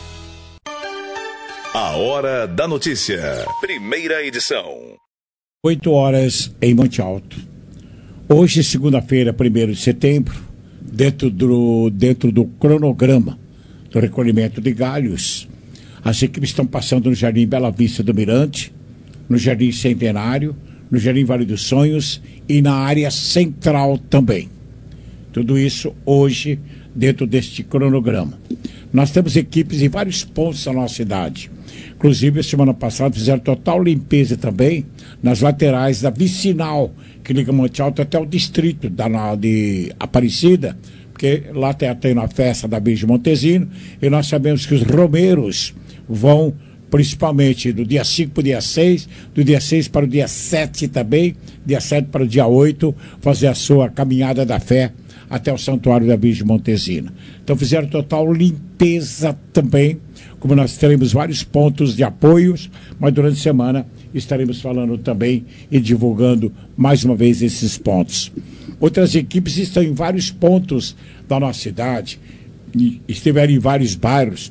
A Hora da Notícia. Primeira edição. oito horas em Monte Alto. Hoje, segunda-feira, primeiro de setembro, dentro do, dentro do cronograma do recolhimento de galhos, as equipes estão passando no Jardim Bela Vista do Mirante, no Jardim Centenário, no Jardim Vale dos Sonhos e na área central também. Tudo isso hoje dentro deste cronograma. Nós temos equipes em vários pontos da nossa cidade. Inclusive, a semana passada fizeram total limpeza também nas laterais da vicinal, que liga Monte Alto até o distrito da, de Aparecida, porque lá tem, tem uma festa da Virgem Montesino, e nós sabemos que os romeiros vão principalmente do dia cinco para o dia seis, do dia seis para o dia sete também, dia sete para o dia oito, fazer a sua caminhada da fé até o Santuário da Virgem Montesina. Então fizeram total limpeza também, como nós teremos vários pontos de apoios, mas durante a semana estaremos falando também e divulgando mais uma vez esses pontos. Outras equipes estão em vários pontos da nossa cidade, estiveram em vários bairros.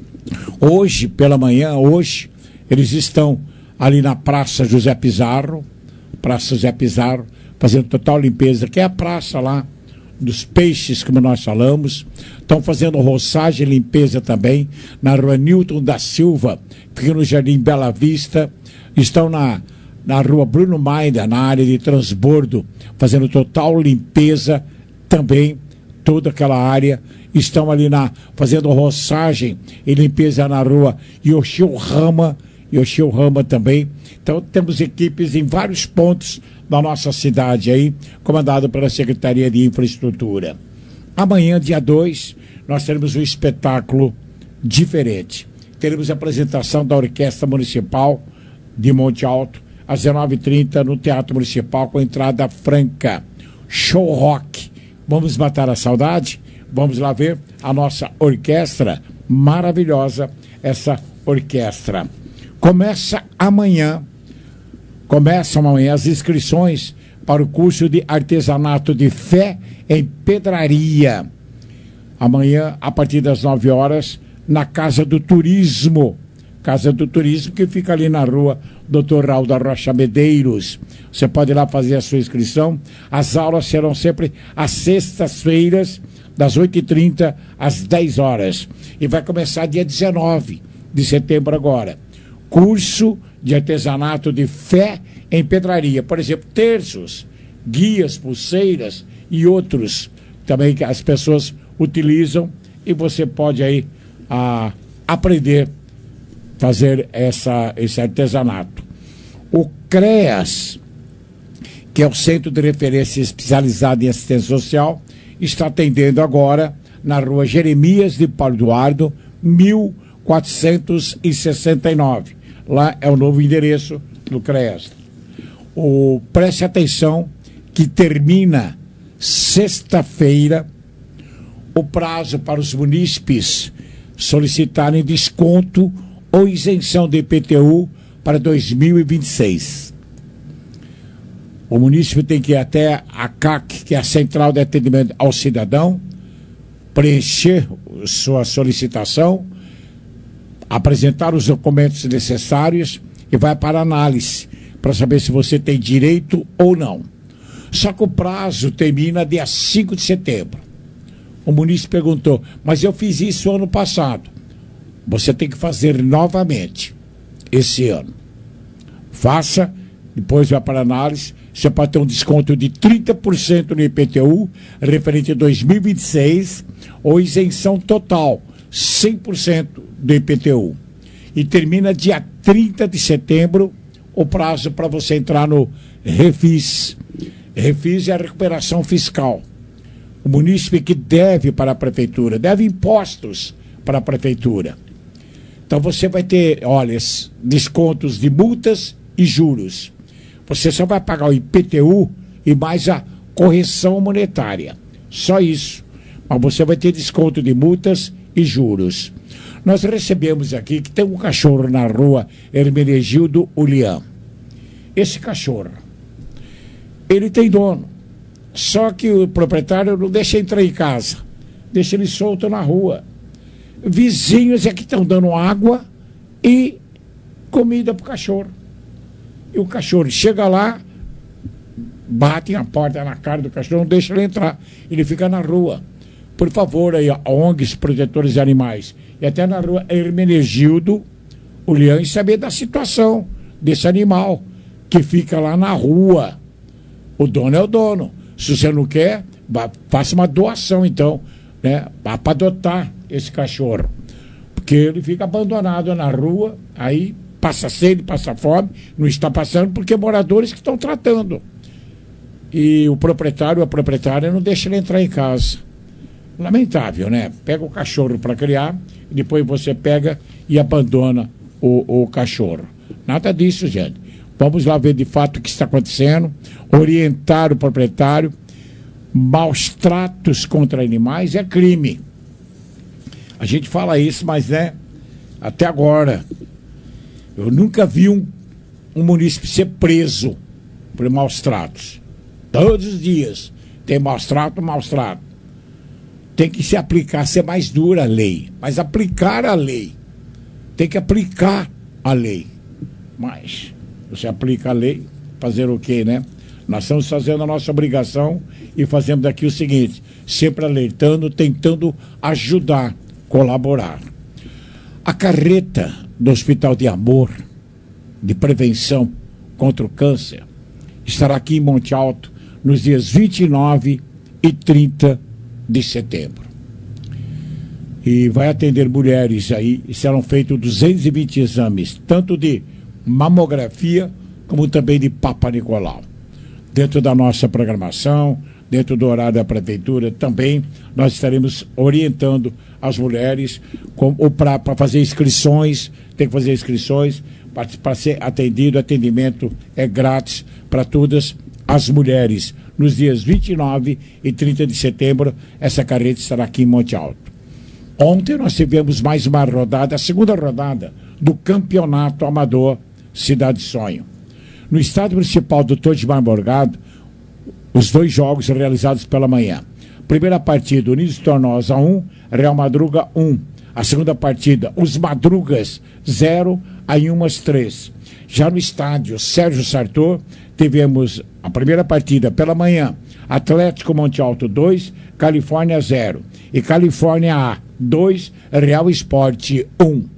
Hoje, pela manhã, hoje, eles estão ali na Praça José Pizarro, Praça José Pizarro, fazendo total limpeza, que é a praça lá dos peixes, como nós falamos. Estão fazendo roçagem e limpeza também na Rua Newton da Silva, fica no Jardim Bela Vista. Estão na, na Rua Bruno Maida, na área de transbordo, fazendo total limpeza também, toda aquela área. Estão ali na, fazendo roçagem e limpeza na Rua Yoshio Rama, Yoshio Rama também. Então temos equipes em vários pontos da nossa cidade aí, comandado pela Secretaria de Infraestrutura. Amanhã, dia dois, nós teremos um espetáculo diferente. Teremos a apresentação da Orquestra Municipal de Monte Alto, às dezenove e trinta, no Teatro Municipal, com entrada franca. Show rock. Vamos matar a saudade? Vamos lá ver a nossa orquestra maravilhosa, essa orquestra. Começa amanhã, começam amanhã as inscrições para o curso de artesanato de fé em pedraria. Amanhã, a partir das nove horas, na Casa do Turismo. Casa do Turismo, que fica ali na rua doutor Raul da Rocha Medeiros. Você pode ir lá fazer a sua inscrição. As aulas serão sempre às sextas-feiras, das oito e trinta às dez horas. E vai começar dia dezenove de setembro agora. Curso de artesanato de fé em pedraria. Por exemplo, terços, guias, pulseiras e outros também que as pessoas utilizam, e você pode aí a, aprender a fazer essa, esse artesanato. O CREAS, que é o Centro de Referência Especializado em Assistência Social, está atendendo agora na rua Jeremias de Paulo Eduardo, mil quatrocentos e sessenta e nove. Lá é o novo endereço do CREAS. O, preste atenção que termina sexta-feira o prazo para os munícipes solicitarem desconto ou isenção de I P T U para dois mil e vinte e seis. O munícipe tem que ir até a C A C, que é a Central de Atendimento ao Cidadão, preencher sua solicitação, apresentar os documentos necessários e vai para análise, para saber se você tem direito ou não. Só que o prazo termina dia cinco de setembro. O munícipe perguntou, mas eu fiz isso ano passado. Você tem que fazer novamente esse ano. Faça, depois vai para análise. Você pode ter um desconto de trinta por cento no I P T U, referente a dois mil e vinte e seis, ou isenção total, cem por cento do I P T U. E termina dia trinta de setembro o prazo para você entrar no Refis. Refis é a recuperação fiscal. O munícipe que deve para a prefeitura, deve impostos para a prefeitura. Então você vai ter, olha, descontos de multas e juros. Você só vai pagar o I P T U e mais a correção monetária. Só isso. Mas você vai ter desconto de multas e juros. Nós recebemos aqui que tem um cachorro na rua Hermenegildo Ulian. Esse cachorro, ele tem dono. Só que o proprietário não deixa entrar em casa. Deixa ele solto na rua. Vizinhos é que estão dando água e comida para o cachorro. E o cachorro chega lá, bate a porta na cara do cachorro, não deixa ele entrar. Ele fica na rua. Por favor, aí, a O N Gs Protetores de Animais, e até na rua Hermenegildo Ulian, e saber da situação desse animal que fica lá na rua. O dono é o dono. Se você não quer, vá, faça uma doação, então, né, para adotar esse cachorro. Porque ele fica abandonado na rua, aí passa sede, passa fome, não está passando porque é moradores que estão tratando. E o proprietário, a proprietária não deixa ele entrar em casa. Lamentável, né? Pega o cachorro para criar e depois você pega e abandona o, o cachorro. Nada disso, gente. Vamos lá ver de fato o que está acontecendo, orientar o proprietário. Maus tratos contra animais é crime. A gente fala isso, mas né, até agora eu nunca vi um, um munícipe ser preso por maus tratos. Todos os dias tem maus trato, maus trato. Tem que se aplicar, ser mais dura a lei, mas aplicar a lei. Tem que aplicar a lei. Mas você aplica a lei, fazer o quê, né? Nós estamos fazendo a nossa obrigação e fazemos aqui o seguinte, sempre alertando, tentando ajudar, colaborar. A carreta do Hospital de Amor, de prevenção contra o câncer, estará aqui em Monte Alto nos dias vinte e nove e trinta de setembro. E vai atender mulheres aí, e serão feitos duzentos e vinte exames, tanto de mamografia, como também de Papa Nicolau. Dentro da nossa programação, dentro do horário da prefeitura, também nós estaremos orientando as mulheres para fazer inscrições, tem que fazer inscrições, para ser atendido, atendimento é grátis para todas as mulheres. Nos dias vinte e nove e trinta de setembro, essa carreta estará aqui em Monte Alto. Ontem nós tivemos mais uma rodada, a segunda rodada do Campeonato Amador Cidade Sonho. No estádio municipal do Doutor Edmar Morgado, os dois jogos realizados pela manhã. Primeira partida, Unidos Tornosa um, Real Madruga um. A segunda partida, os Madrugas, zero, a Inhumas, três. Já no estádio Sérgio Sartor, tivemos a primeira partida pela manhã, Atlético Monte Alto, dois, Califórnia, zero. E Califórnia A, dois, Real Esporte, um.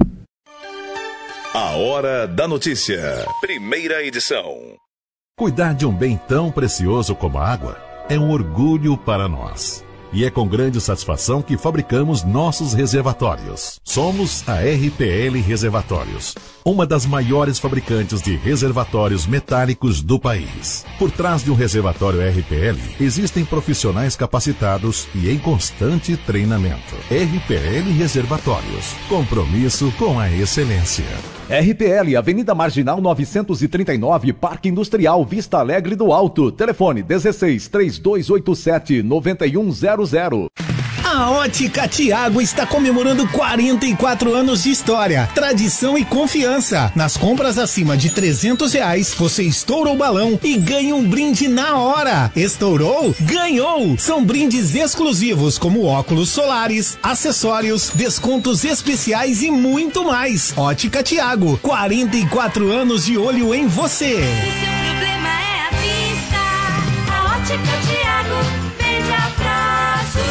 A Hora da Notícia. Primeira edição. Cuidar de um bem tão precioso como a água é um orgulho para nós. E é com grande satisfação que fabricamos nossos reservatórios. Somos a R P L Reservatórios, uma das maiores fabricantes de reservatórios metálicos do país. Por trás de um reservatório R P L, existem profissionais capacitados e em constante treinamento. R P L Reservatórios, compromisso com a excelência. R P L, Avenida Marginal novecentos e trinta e nove, Parque Industrial, Vista Alegre do Alto. Telefone dezesseis, três dois oito sete, nove um zero zero. A Ótica Tiago está comemorando quarenta e quatro anos de história, tradição e confiança. Nas compras acima de trezentos reais, você estoura o balão e ganha um brinde na hora. Estourou? Ganhou! São brindes exclusivos como óculos solares, acessórios, descontos especiais e muito mais. Ótica Tiago, quarenta e quatro anos de olho em você. Seu problema é a vista. A Ótica Tiago vende a prazo.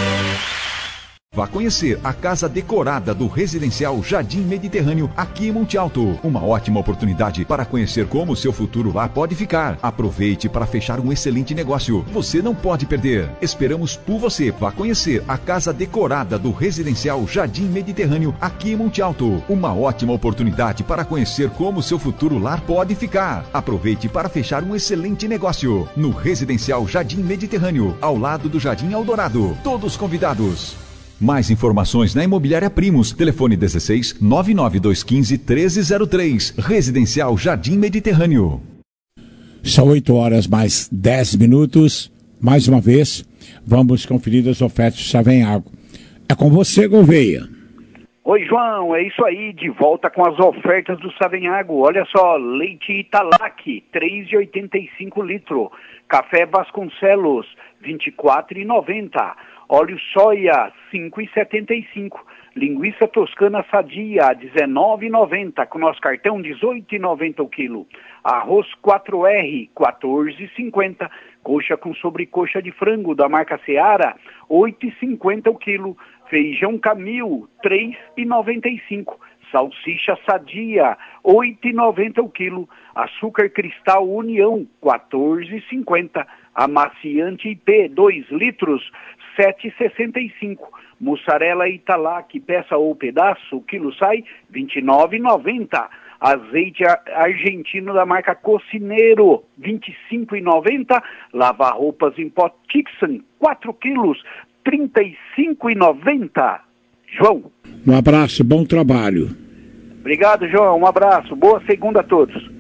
Vá conhecer a casa decorada do residencial Jardim Mediterrâneo aqui em Monte Alto. Uma ótima oportunidade para conhecer como o seu futuro lá pode ficar. Aproveite para fechar um excelente negócio. Você não pode perder. Esperamos por você. Vá conhecer a casa decorada do residencial Jardim Mediterrâneo aqui em Monte Alto. Uma ótima oportunidade para conhecer como o seu futuro lar pode ficar. Aproveite para fechar um excelente negócio. No residencial Jardim Mediterrâneo, ao lado do Jardim Eldorado. Todos convidados. Mais informações na Imobiliária Primos. Telefone dezesseis, nove nove dois um cinco, um três zero três. Residencial Jardim Mediterrâneo. São oito horas mais dez minutos. Mais uma vez, vamos conferir as ofertas do Savenhago. É com você, Gouveia. Oi, João, é isso aí, de volta com as ofertas do Savenhago. Olha só, leite Italac, três reais e oitenta e cinco litros. Café Vasconcelos, vinte e quatro reais e noventa centavos. Óleo soia, cinco reais e setenta e cinco centavos. Linguiça toscana sadia, dezenove reais e noventa centavos. Com nosso cartão, dezoito reais e noventa centavos o quilo. Arroz quatro R, quatorze reais e cinquenta centavos. Coxa com sobrecoxa de frango da marca Seara, oito reais e cinquenta centavos o quilo. Feijão Camil, três reais e noventa e cinco centavos. Salsicha sadia, oito reais e noventa centavos o quilo. Açúcar cristal União, quatorze reais e cinquenta centavos. Amaciante I P, dois litros, sete reais e sessenta e cinco centavos. Mussarela Italac, peça ou pedaço, o quilo sai vinte e nove reais e noventa centavos. Azeite argentino da marca Cocineiro, vinte e cinco reais e noventa centavos. Lava-roupas em pó Tixan, quatro quilos, trinta e cinco reais e noventa centavos. João. Um abraço, bom trabalho. Obrigado, João. Um abraço. Boa segunda a todos.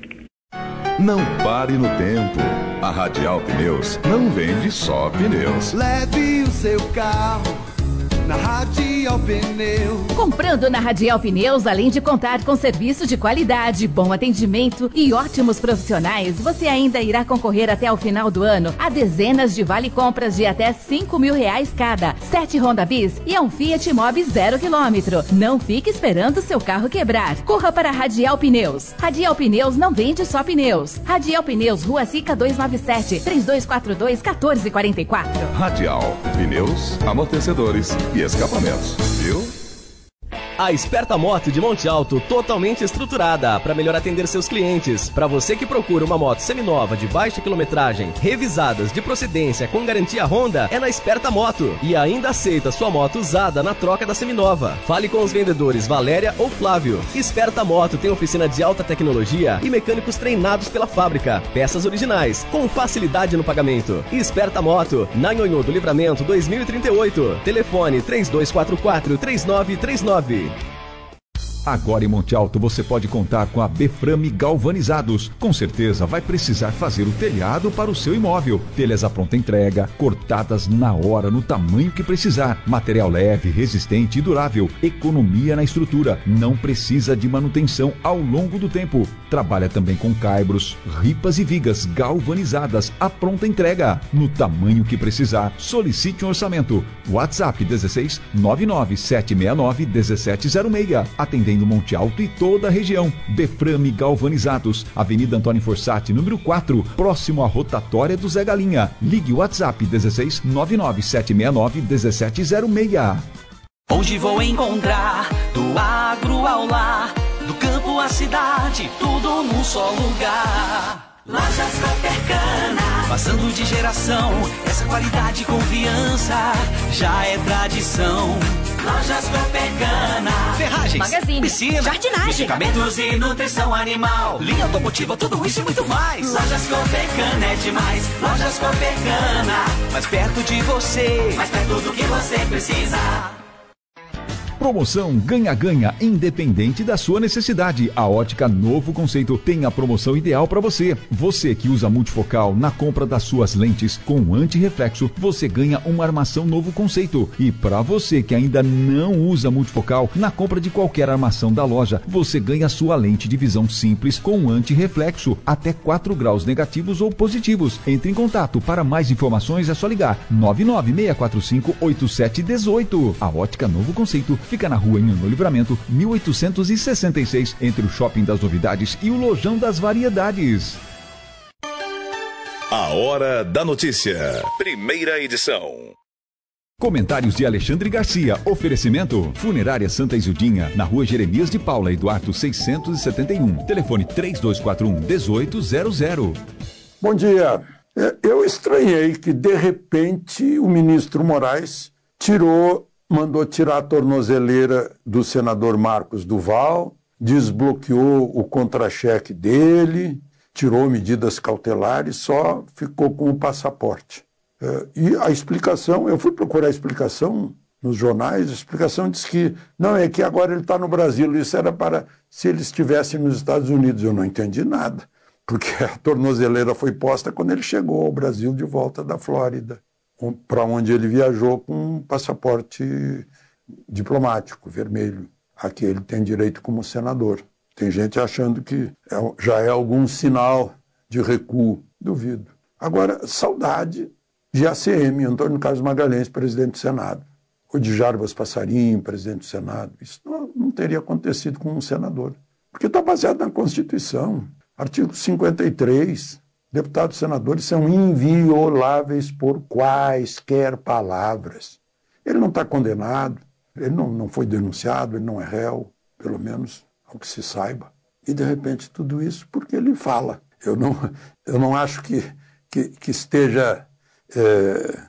Não pare no tempo. A Radial Pneus não vende só pneus. Leve o seu carro na Radial Pneus. Comprando na Radial Pneus, além de contar com serviço de qualidade, bom atendimento e ótimos profissionais, você ainda irá concorrer até o final do ano a dezenas de vale-compras de até cinco mil reais cada, sete Honda Bis e um Fiat Mobi zero quilômetro. Não fique esperando seu carro quebrar. Corra para a Radial Pneus. Radial Pneus não vende só pneus. Radial Pneus, Rua Sica duzentos e noventa e sete, três dois quatro dois, um quatro quatro quatro. Radial, pneus, amortecedores e escapamentos, viu? A Esperta Moto de Monte Alto, totalmente estruturada para melhor atender seus clientes. Para você que procura uma moto seminova de baixa quilometragem, revisadas de procedência com garantia Honda, é na Esperta Moto. E ainda aceita sua moto usada na troca da seminova. Fale com os vendedores Valéria ou Flávio. Esperta Moto tem oficina de alta tecnologia e mecânicos treinados pela fábrica. Peças originais, com facilidade no pagamento. Esperta Moto, na Nhonhô do Livramento dois mil e trinta e oito. Telefone três dois quatro quatro, três nove três nove. Agora em Monte Alto você pode contar com a Beframe Galvanizados. Com certeza vai precisar fazer o telhado para o seu imóvel. Telhas à pronta entrega, cortadas na hora, no tamanho que precisar. Material leve, resistente e durável. Economia na estrutura. Não precisa de manutenção ao longo do tempo. Trabalha também com caibros, ripas e vigas galvanizadas à pronta entrega. No tamanho que precisar, solicite um orçamento. WhatsApp dezesseis nove nove sete seis nove um sete zero seis. Atendendo Monte Alto e toda a região. Beframe Galvanizados, Avenida Antônio Forsatti, número quatro, próximo à rotatória do Zé Galinha. Ligue o WhatsApp dezesseis nove nove sete seis nove um sete zero seis. Onde vou encontrar do agro ao lar, do campo à cidade, tudo num só lugar. Lojas Coopercana, passando de geração, essa qualidade e confiança já é tradição. Lojas Coopercana, ferragens, magazine, piscina, jardinagem, medicamentos e nutrição animal, linha automotiva, tudo isso e muito mais. Lojas Coopercana é demais. Lojas Coopercana, mais perto de você, mais perto do que você precisa. Promoção ganha-ganha, independente da sua necessidade. A Ótica Novo Conceito tem a promoção ideal para você. Você que usa multifocal, na compra das suas lentes com anti-reflexo, você ganha uma armação Novo Conceito. E para você que ainda não usa multifocal, na compra de qualquer armação da loja, você ganha a sua lente de visão simples com anti-reflexo, até quatro graus negativos ou positivos. Entre em contato. Para mais informações é só ligar nove nove seis quatro cinco oito sete um oito. A Ótica Novo Conceito fica na rua Inho no Livramento, mil oitocentos e sessenta e seis, entre o Shopping das Novidades e o Lojão das Variedades. A Hora da Notícia, primeira edição. Comentários de Alexandre Garcia. Oferecimento: Funerária Santa Isildinha, na rua Jeremias de Paula, Eduardo seiscentos e setenta e um. Telefone três dois quatro um, um oito zero zero. Bom dia. Eu estranhei que, de repente, o ministro Moraes tirou... mandou tirar a tornozeleira do senador Marcos Duval, desbloqueou o contra-cheque dele, tirou medidas cautelares, só ficou com o passaporte. É, e a explicação, eu fui procurar a explicação nos jornais, a explicação diz que não, é que agora ele está no Brasil, isso era para se ele estivesse nos Estados Unidos. Eu não entendi nada, porque a tornozeleira foi posta quando ele chegou ao Brasil de volta da Flórida, para onde ele viajou com um passaporte diplomático, vermelho. Aqui ele tem direito como senador. Tem gente achando que é, já é algum sinal de recuo. Duvido. Agora, saudade de A C M, Antônio Carlos Magalhães, presidente do Senado. Ou de Jarbas Passarinho, presidente do Senado. Isso não, não teria acontecido com um senador. Porque está baseado na Constituição. Artigo cinquenta e três... Deputados e senadores são invioláveis por quaisquer palavras. Ele não está condenado, ele não, não foi denunciado, ele não é réu, pelo menos ao que se saiba. E, de repente, tudo isso porque ele fala. Eu não, eu não acho que, que, que esteja é,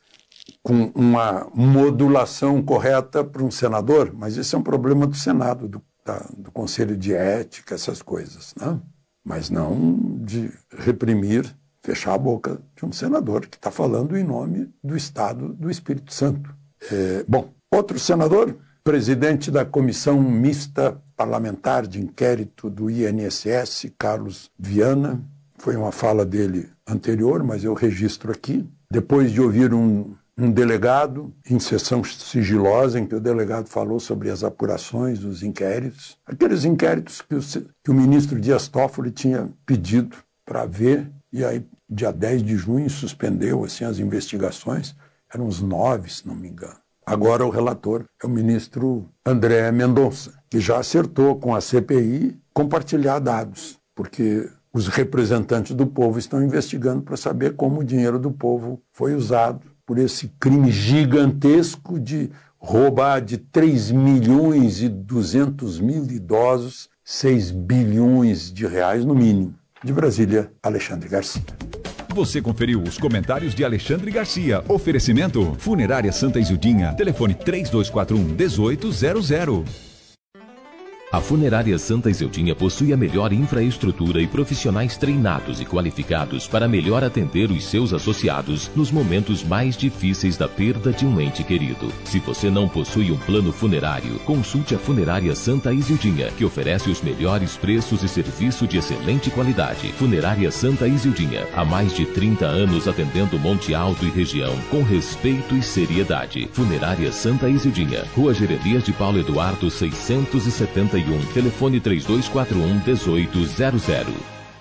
com uma modulação correta para um senador, mas isso é um problema do Senado, do, da, do Conselho de Ética, essas coisas, né? Mas não de reprimir, fechar a boca de um senador que está falando em nome do Estado do Espírito Santo. É, bom, outro senador, presidente da Comissão Mista Parlamentar de Inquérito do I N S S, Carlos Viana, foi uma fala dele anterior, mas eu registro aqui. Depois de ouvir um, um delegado em sessão sigilosa, em que o delegado falou sobre as apurações dos inquéritos, aqueles inquéritos que o, que o ministro Dias Toffoli tinha pedido para ver, e aí, dia dez de junho, suspendeu assim, as investigações, eram uns nove, se não me engano. Agora o relator é o ministro André Mendonça, que já acertou com a C P I compartilhar dados, porque os representantes do povo estão investigando para saber como o dinheiro do povo foi usado por esse crime gigantesco de roubar de três milhões e duzentos mil idosos seis bilhões de reais no mínimo. De Brasília, Alexandre Garcia. Você conferiu os comentários de Alexandre Garcia. Oferecimento: Funerária Santa Isildinha. Telefone três dois quatro um, um oito zero zero. A Funerária Santa Iseldinha possui a melhor infraestrutura e profissionais treinados e qualificados para melhor atender os seus associados nos momentos mais difíceis da perda de um ente querido. Se você não possui um plano funerário, consulte a Funerária Santa Iseldinha, que oferece os melhores preços e serviço de excelente qualidade. Funerária Santa Iseldinha, há mais de trinta anos atendendo Monte Alto e região com respeito e seriedade. Funerária Santa Iseldinha, Rua Jeremias de Paulo Eduardo seiscentos e setenta e um, telefone três dois quatro um, um oito zero zero.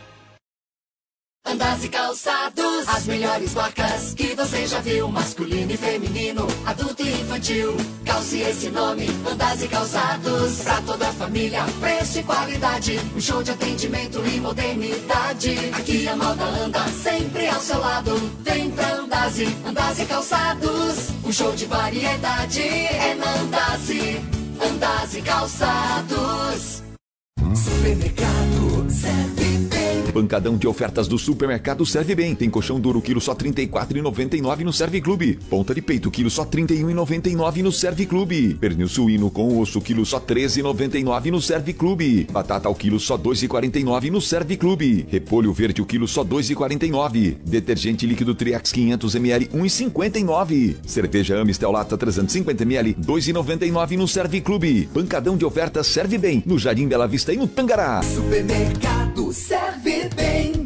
Andas e calçados, as melhores marcas que você já viu, masculino e feminino, adulto e infantil. Calce esse nome, Andas e Calçados, pra toda a família, preço e qualidade, um show de atendimento e modernidade. Aqui a moda anda sempre ao seu lado, vem pra Andas e, Andas e Calçados, um show de variedade é na Andas e, Andas e Calçados. Supermercado Serve Bem. Bancadão de ofertas do Supermercado Serve Bem. Tem colchão duro quilo só trinta e quatro reais e noventa e nove centavos no Serve Clube. Ponta de peito quilo só trinta e um reais e noventa e nove centavos no Serve Clube. Pernil suíno com osso quilo só treze reais e noventa e nove centavos no Serve Clube. Batata ao quilo só dois reais e quarenta e nove centavos no Serve Clube. Repolho verde o quilo só dois reais e quarenta e nove centavos. Detergente líquido Triax quinhentos mililitros um real e cinquenta e nove centavos. Cerveja Amistel Lata trezentos e cinquenta mililitros dois reais e noventa e nove centavos no Serve Clube. Bancadão de ofertas Serve Bem no Jardim Bela Vista e no Tangará. Supermercado Serve Bem.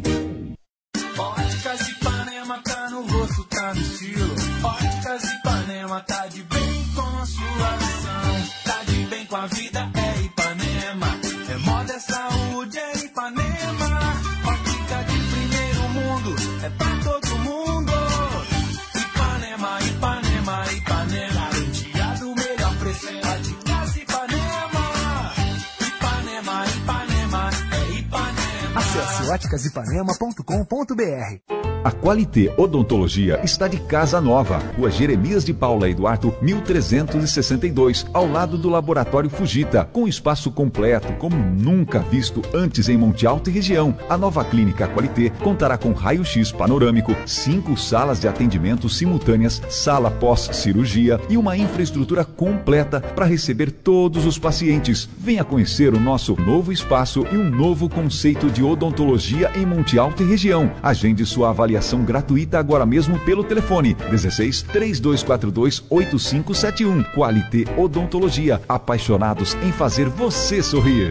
Óticas Ipanema, tá no rosto, tá no estilo. Óticas Ipanema, tá de bem com a sua visão. Tá de bem com a vida, é Ipanema. É moda, é saúde, é Ipanema. Ótica de primeiro mundo, é pra todo mundo. Ipanema, Ipanema, Ipanema. Garantia do melhor preço, é Óticas Ipanema. Ipanema, Ipanema, é Ipanema. Acesse óticas ipanema ponto com ponto br. A Qualité Odontologia está de casa nova, Rua Jeremias de Paula Eduardo, mil trezentos e sessenta e dois, ao lado do Laboratório Fujita, com espaço completo como nunca visto antes em Monte Alto e região. A nova clínica Qualité contará com raio-x panorâmico, cinco salas de atendimento simultâneas, sala pós-cirurgia e uma infraestrutura completa para receber todos os pacientes. Venha conhecer o nosso novo espaço e um novo conceito de odontologia em Monte Alto e região. Agende sua avaliação gratuita agora mesmo pelo telefone dezesseis, três dois quatro dois, oito cinco sete um. Qualité Odontologia, apaixonados em fazer você sorrir.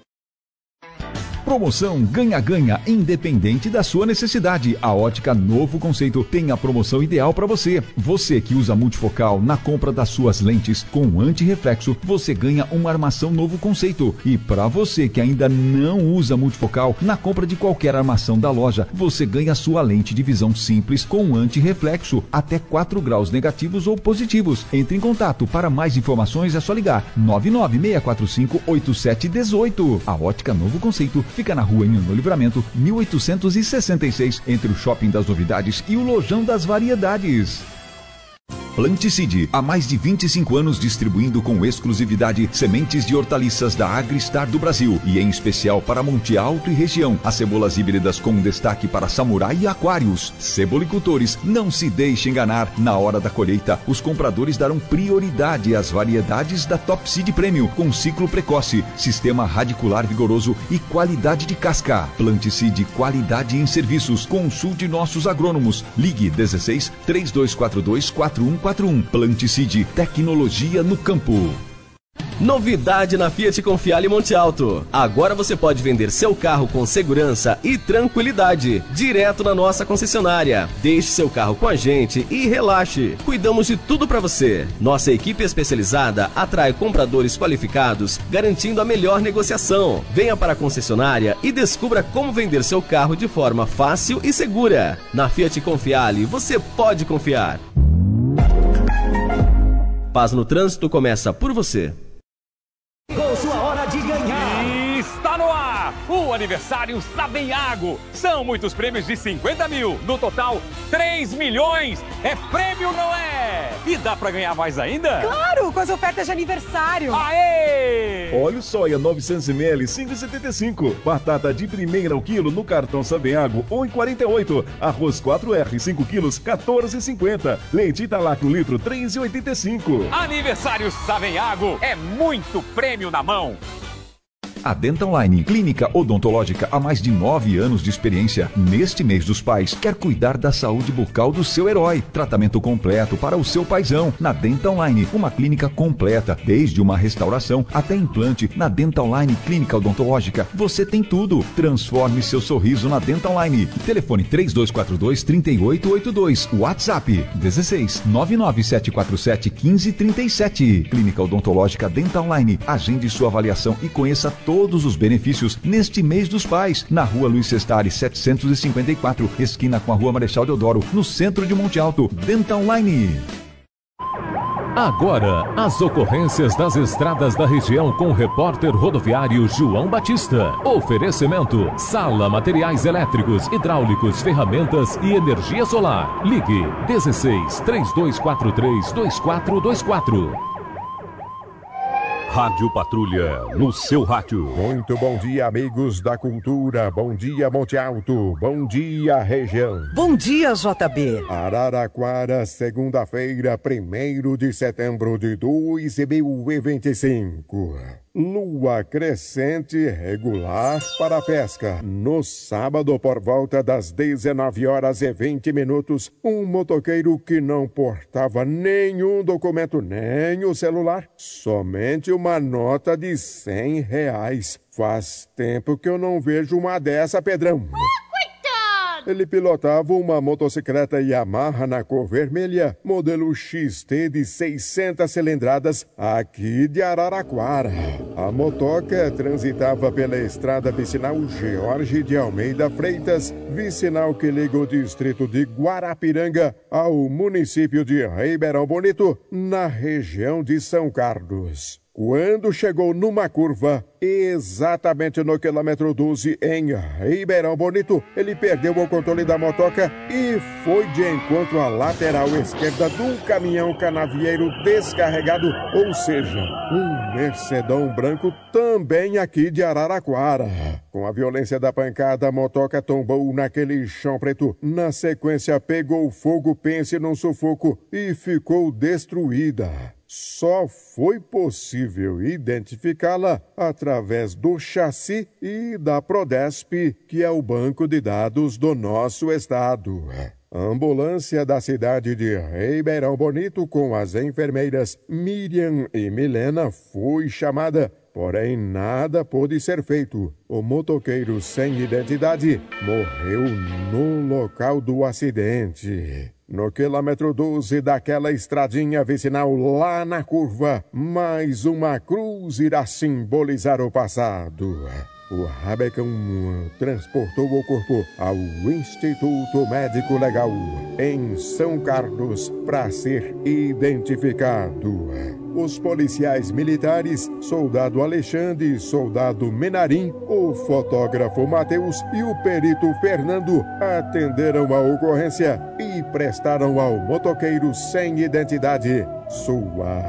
Promoção ganha-ganha, independente da sua necessidade. A Ótica Novo Conceito tem a promoção ideal para você. Você que usa multifocal, na compra das suas lentes com anti-reflexo, você ganha uma armação Novo Conceito. E para você que ainda não usa multifocal, na compra de qualquer armação da loja, você ganha sua lente de visão simples com anti-reflexo, até quatro graus negativos ou positivos. Entre em contato. Para mais informações é só ligar nove nove seis quatro cinco, oito sete um oito. A Ótica Novo Conceito fica na rua Nino Livramento, mil oitocentos e sessenta e seis, entre o Shopping das Novidades e o Lojão das Variedades. Planticide, há mais de vinte e cinco anos distribuindo com exclusividade sementes de hortaliças da Agristar do Brasil e em especial para Monte Alto e região. As cebolas híbridas com destaque para samurai e aquários. Cebolicultores, não se deixe enganar. Na hora da colheita, os compradores darão prioridade às variedades da Top Seed Premium com ciclo precoce, sistema radicular vigoroso e qualidade de casca. Planticide, qualidade em serviços. Consulte nossos agrônomos. Ligue dezesseis, três dois quatro dois, quatro um quatro um. Planticide, tecnologia no campo. Novidade na Fiat Confiale Monte Alto. Agora você pode vender seu carro com segurança e tranquilidade, direto na nossa concessionária. Deixe seu carro com a gente e relaxe. Cuidamos de tudo para você. Nossa equipe especializada atrai compradores qualificados, garantindo a melhor negociação. Venha para a concessionária e descubra como vender seu carro de forma fácil e segura. Na Fiat Confiale, você pode confiar. Paz no Trânsito começa por você. Com sua hora de ganhar. Está no ar o aniversário Savenhago. São muitos prêmios de cinquenta mil. No total, três milhões. É prêmio, não é? E dá pra ganhar mais ainda? Claro, com as ofertas de aniversário. Aê! Óleo soia novecentos mililitros, cinco reais e setenta e cinco. Batata de primeira ao quilo no cartão Savenhago, um real e quarenta e oito. Arroz quatro R, cinco quilos, quatorze reais e cinquenta. Leite Italac, litro, três reais e oitenta e cinco. Aniversário Savenhago. É muito prêmio na mão. A Dental Line, clínica odontológica há mais de nove anos de experiência. Neste mês dos pais, quer cuidar da saúde bucal do seu herói. Tratamento completo para o seu paizão. Na Dental Line, uma clínica completa, desde uma restauração até implante. Na Dental Line Clínica Odontológica, você tem tudo. Transforme seu sorriso na Dental Line. Telefone três dois quatro dois, três oito oito dois. WhatsApp dezesseis, nove nove sete quatro sete, um cinco três sete. Clínica Odontológica Dental Line. Agende sua avaliação e conheça todos os benefícios neste mês dos pais. Na Rua Luiz Sestari, setecentos e cinquenta e quatro, esquina com a Rua Marechal Deodoro, no centro de Monte Alto. Dental Line. Agora, as ocorrências das estradas da região com o repórter rodoviário João Batista. Oferecimento: Sala Materiais Elétricos, Hidráulicos, Ferramentas e Energia Solar. Ligue dezesseis, três dois quatro três, dois quatro dois quatro. Rádio Patrulha, no seu rádio. Muito bom dia, amigos da cultura. Bom dia, Monte Alto. Bom dia, região. Bom dia, J B. Araraquara, segunda-feira, primeiro de setembro de dois mil e vinte e cinco. Lua crescente regular para a pesca. No sábado, por volta das dezenove horas e vinte minutos, um motoqueiro que não portava nenhum documento, nem o celular, somente uma nota de cem reais. Faz tempo que eu não vejo uma dessa, Pedrão. Ele pilotava uma motocicleta Yamaha na cor vermelha, modelo X T de seiscentas cilindradas, aqui de Araraquara. A motoca transitava pela estrada vicinal Jorge de Almeida Freitas, vicinal que liga o distrito de Guarapiranga ao município de Ribeirão Bonito, na região de São Carlos. Quando chegou numa curva, exatamente no quilômetro doze, em Ribeirão Bonito, ele perdeu o controle da motoca e foi de encontro à lateral esquerda de um caminhão canavieiro descarregado, ou seja, um Mercedão branco também aqui de Araraquara. Com a violência da pancada, a motoca tombou naquele chão preto. Na sequência, pegou fogo, pense num sufoco, e ficou destruída. Só foi possível identificá-la através do chassi e da Prodesp, que é o banco de dados do nosso estado. A ambulância da cidade de Ribeirão Bonito, com as enfermeiras Miriam e Milena, foi chamada, porém nada pôde ser feito. O motoqueiro sem identidade morreu no local do acidente. No quilômetro doze daquela estradinha vicinal lá na curva, mais uma cruz irá simbolizar o passado. O Rabecão transportou o corpo ao Instituto Médico Legal em São Carlos para ser identificado. Os policiais militares, soldado Alexandre, soldado Menarim, o fotógrafo Matheus e o perito Fernando atenderam a ocorrência e prestaram ao motoqueiro sem identidade sua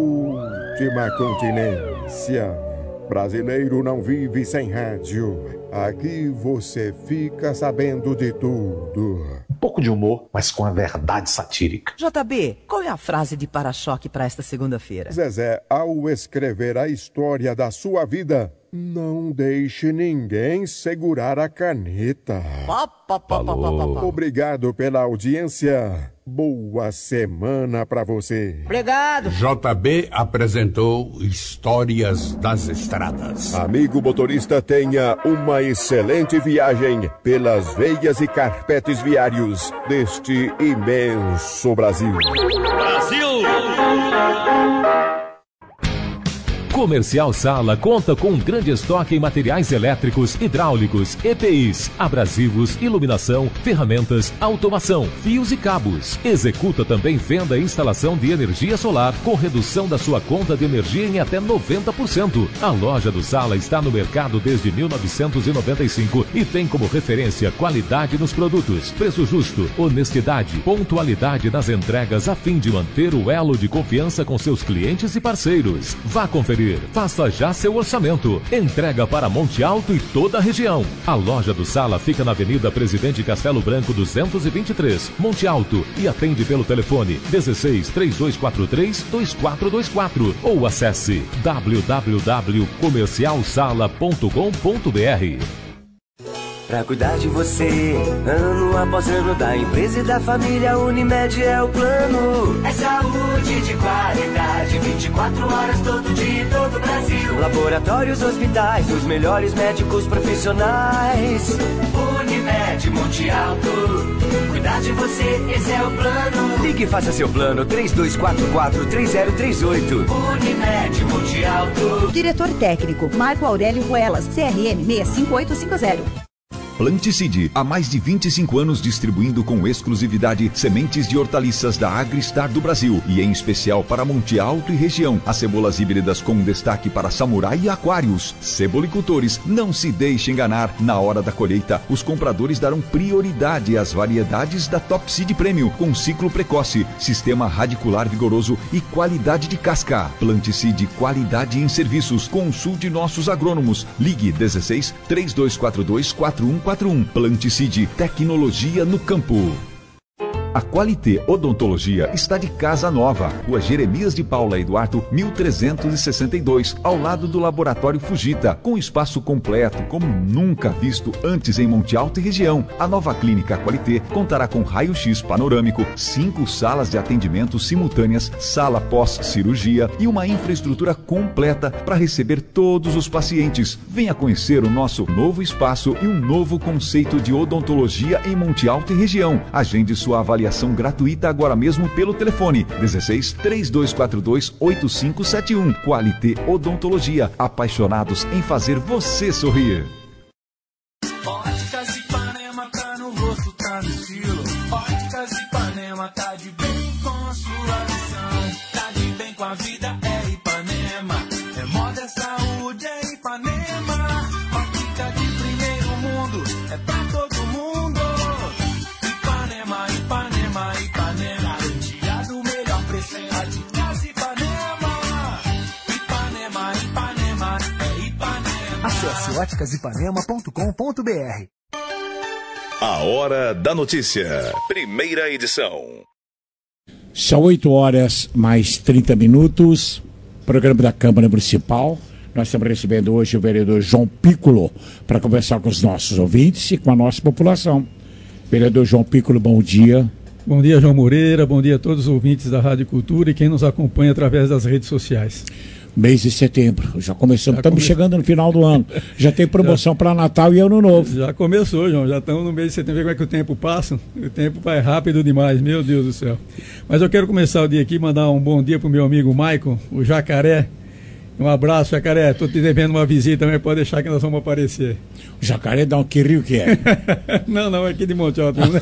última continência. Brasileiro não vive sem rádio. Aqui você fica sabendo de tudo. Um pouco de humor, mas com a verdade satírica. J B, qual é a frase de para-choque para esta segunda-feira? Zezé, ao escrever a história da sua vida, não deixe ninguém segurar a caneta. Pá, pá, pá, pá, pá, pá, pá. Obrigado pela audiência. Boa semana pra você. Obrigado. J B apresentou Histórias das Estradas. Amigo motorista, tenha uma excelente viagem pelas veias e carpetes viários deste imenso Brasil. Brasil! Comercial Sala conta com um grande estoque em materiais elétricos, hidráulicos, E P Is, abrasivos, iluminação, ferramentas, automação, fios e cabos. Executa também venda e instalação de energia solar com redução da sua conta de energia em até noventa por cento. A loja do Sala está no mercado desde mil novecentos e noventa e cinco e tem como referência qualidade nos produtos, preço justo, honestidade, pontualidade nas entregas a fim de manter o elo de confiança com seus clientes e parceiros. Vá conferir garantir. Faça já seu orçamento. Entrega para Monte Alto e toda a região. A loja do Sala fica na Avenida Presidente Castelo Branco duzentos e vinte e três, Monte Alto, e atende pelo telefone dezesseis, três dois quatro três, dois quatro dois quatro ou acesse w w w ponto comercial sala ponto com ponto b r. Pra cuidar de você, ano após ano, da empresa e da família, Unimed é o plano. É saúde de qualidade, vinte e quatro horas, todo dia, todo o Brasil. Laboratórios, hospitais, os melhores médicos profissionais. Unimed, Monte Alto, cuidar de você, esse é o plano. Ligue e faça seu plano, três dois quatro quatro, três zero três oito. Unimed, Monte Alto. Diretor técnico, Marco Aurélio Ruelas, C R M seis cinco oito cinco zero. Planticide, há mais de vinte e cinco anos distribuindo com exclusividade sementes de hortaliças da Agristar do Brasil e em especial para Monte Alto e região. As cebolas híbridas com destaque para Samurai e Aquários. Cebolicultores, não se deixe enganar. Na hora da colheita, os compradores darão prioridade às variedades da Top Seed Premium com ciclo precoce, sistema radicular vigoroso e qualidade de casca. Planticide, qualidade em serviços. Consulte nossos agrônomos. Ligue dezesseis, três dois quatro dois, quatro um quatro um. Planticide, tecnologia no campo. A Qualité Odontologia está de casa nova, Rua Jeremias de Paula Eduardo, mil trezentos e sessenta e dois, ao lado do Laboratório Fujita, com espaço completo, como nunca visto antes em Monte Alto e região. A nova clínica Qualité contará com raio-x panorâmico, cinco salas de atendimento simultâneas, sala pós-cirurgia e uma infraestrutura completa para receber todos os pacientes. Venha conhecer o nosso novo espaço e um novo conceito de odontologia em Monte Alto e região. Agende sua avaliação gratuita agora mesmo pelo telefone dezesseis, três dois quatro dois, oito cinco sete um. Qualité Odontologia, apaixonados em fazer você sorrir. Óticas Ipanema, tá no rosto, tá no estilo. Óticas Ipanema, tá de bem com a sua visão. Tá de bem com a vida, é Ipanema. É moda, é saúde, é Ipanema. Ótica de primeiro mundo, é pra todo mundo. Ipanema, Ipanema, Ipanema. Garantia do melhor preço, é de casa Ipanema. Ipanema, Ipanema, é Ipanema. Acesse óticas ipanema ponto com ponto b r. A Hora da Notícia, primeira edição. São oito horas mais trinta minutos, programa da Câmara Municipal. Nós estamos recebendo hoje o vereador João Piccolo para conversar com os nossos ouvintes e com a nossa população. Vereador João Piccolo, bom dia. Bom dia, João Moreira, bom dia a todos os ouvintes da Rádio Cultura e quem nos acompanha através das redes sociais. Mês de setembro, já começamos, já estamos come... chegando no final do ano, já tem promoção para Natal e Ano Novo. Já começou, João, já estamos no mês de setembro, como é que o tempo passa, o tempo vai rápido demais, meu Deus do céu. Mas eu quero começar o dia aqui, mandar um bom dia para o meu amigo Maicon, o Jacaré. Um abraço, Jacaré, estou te devendo uma visita também, pode deixar que nós vamos aparecer. O Jacaré dá um que rio que é? não, não, é aqui de Monte Alto. Né?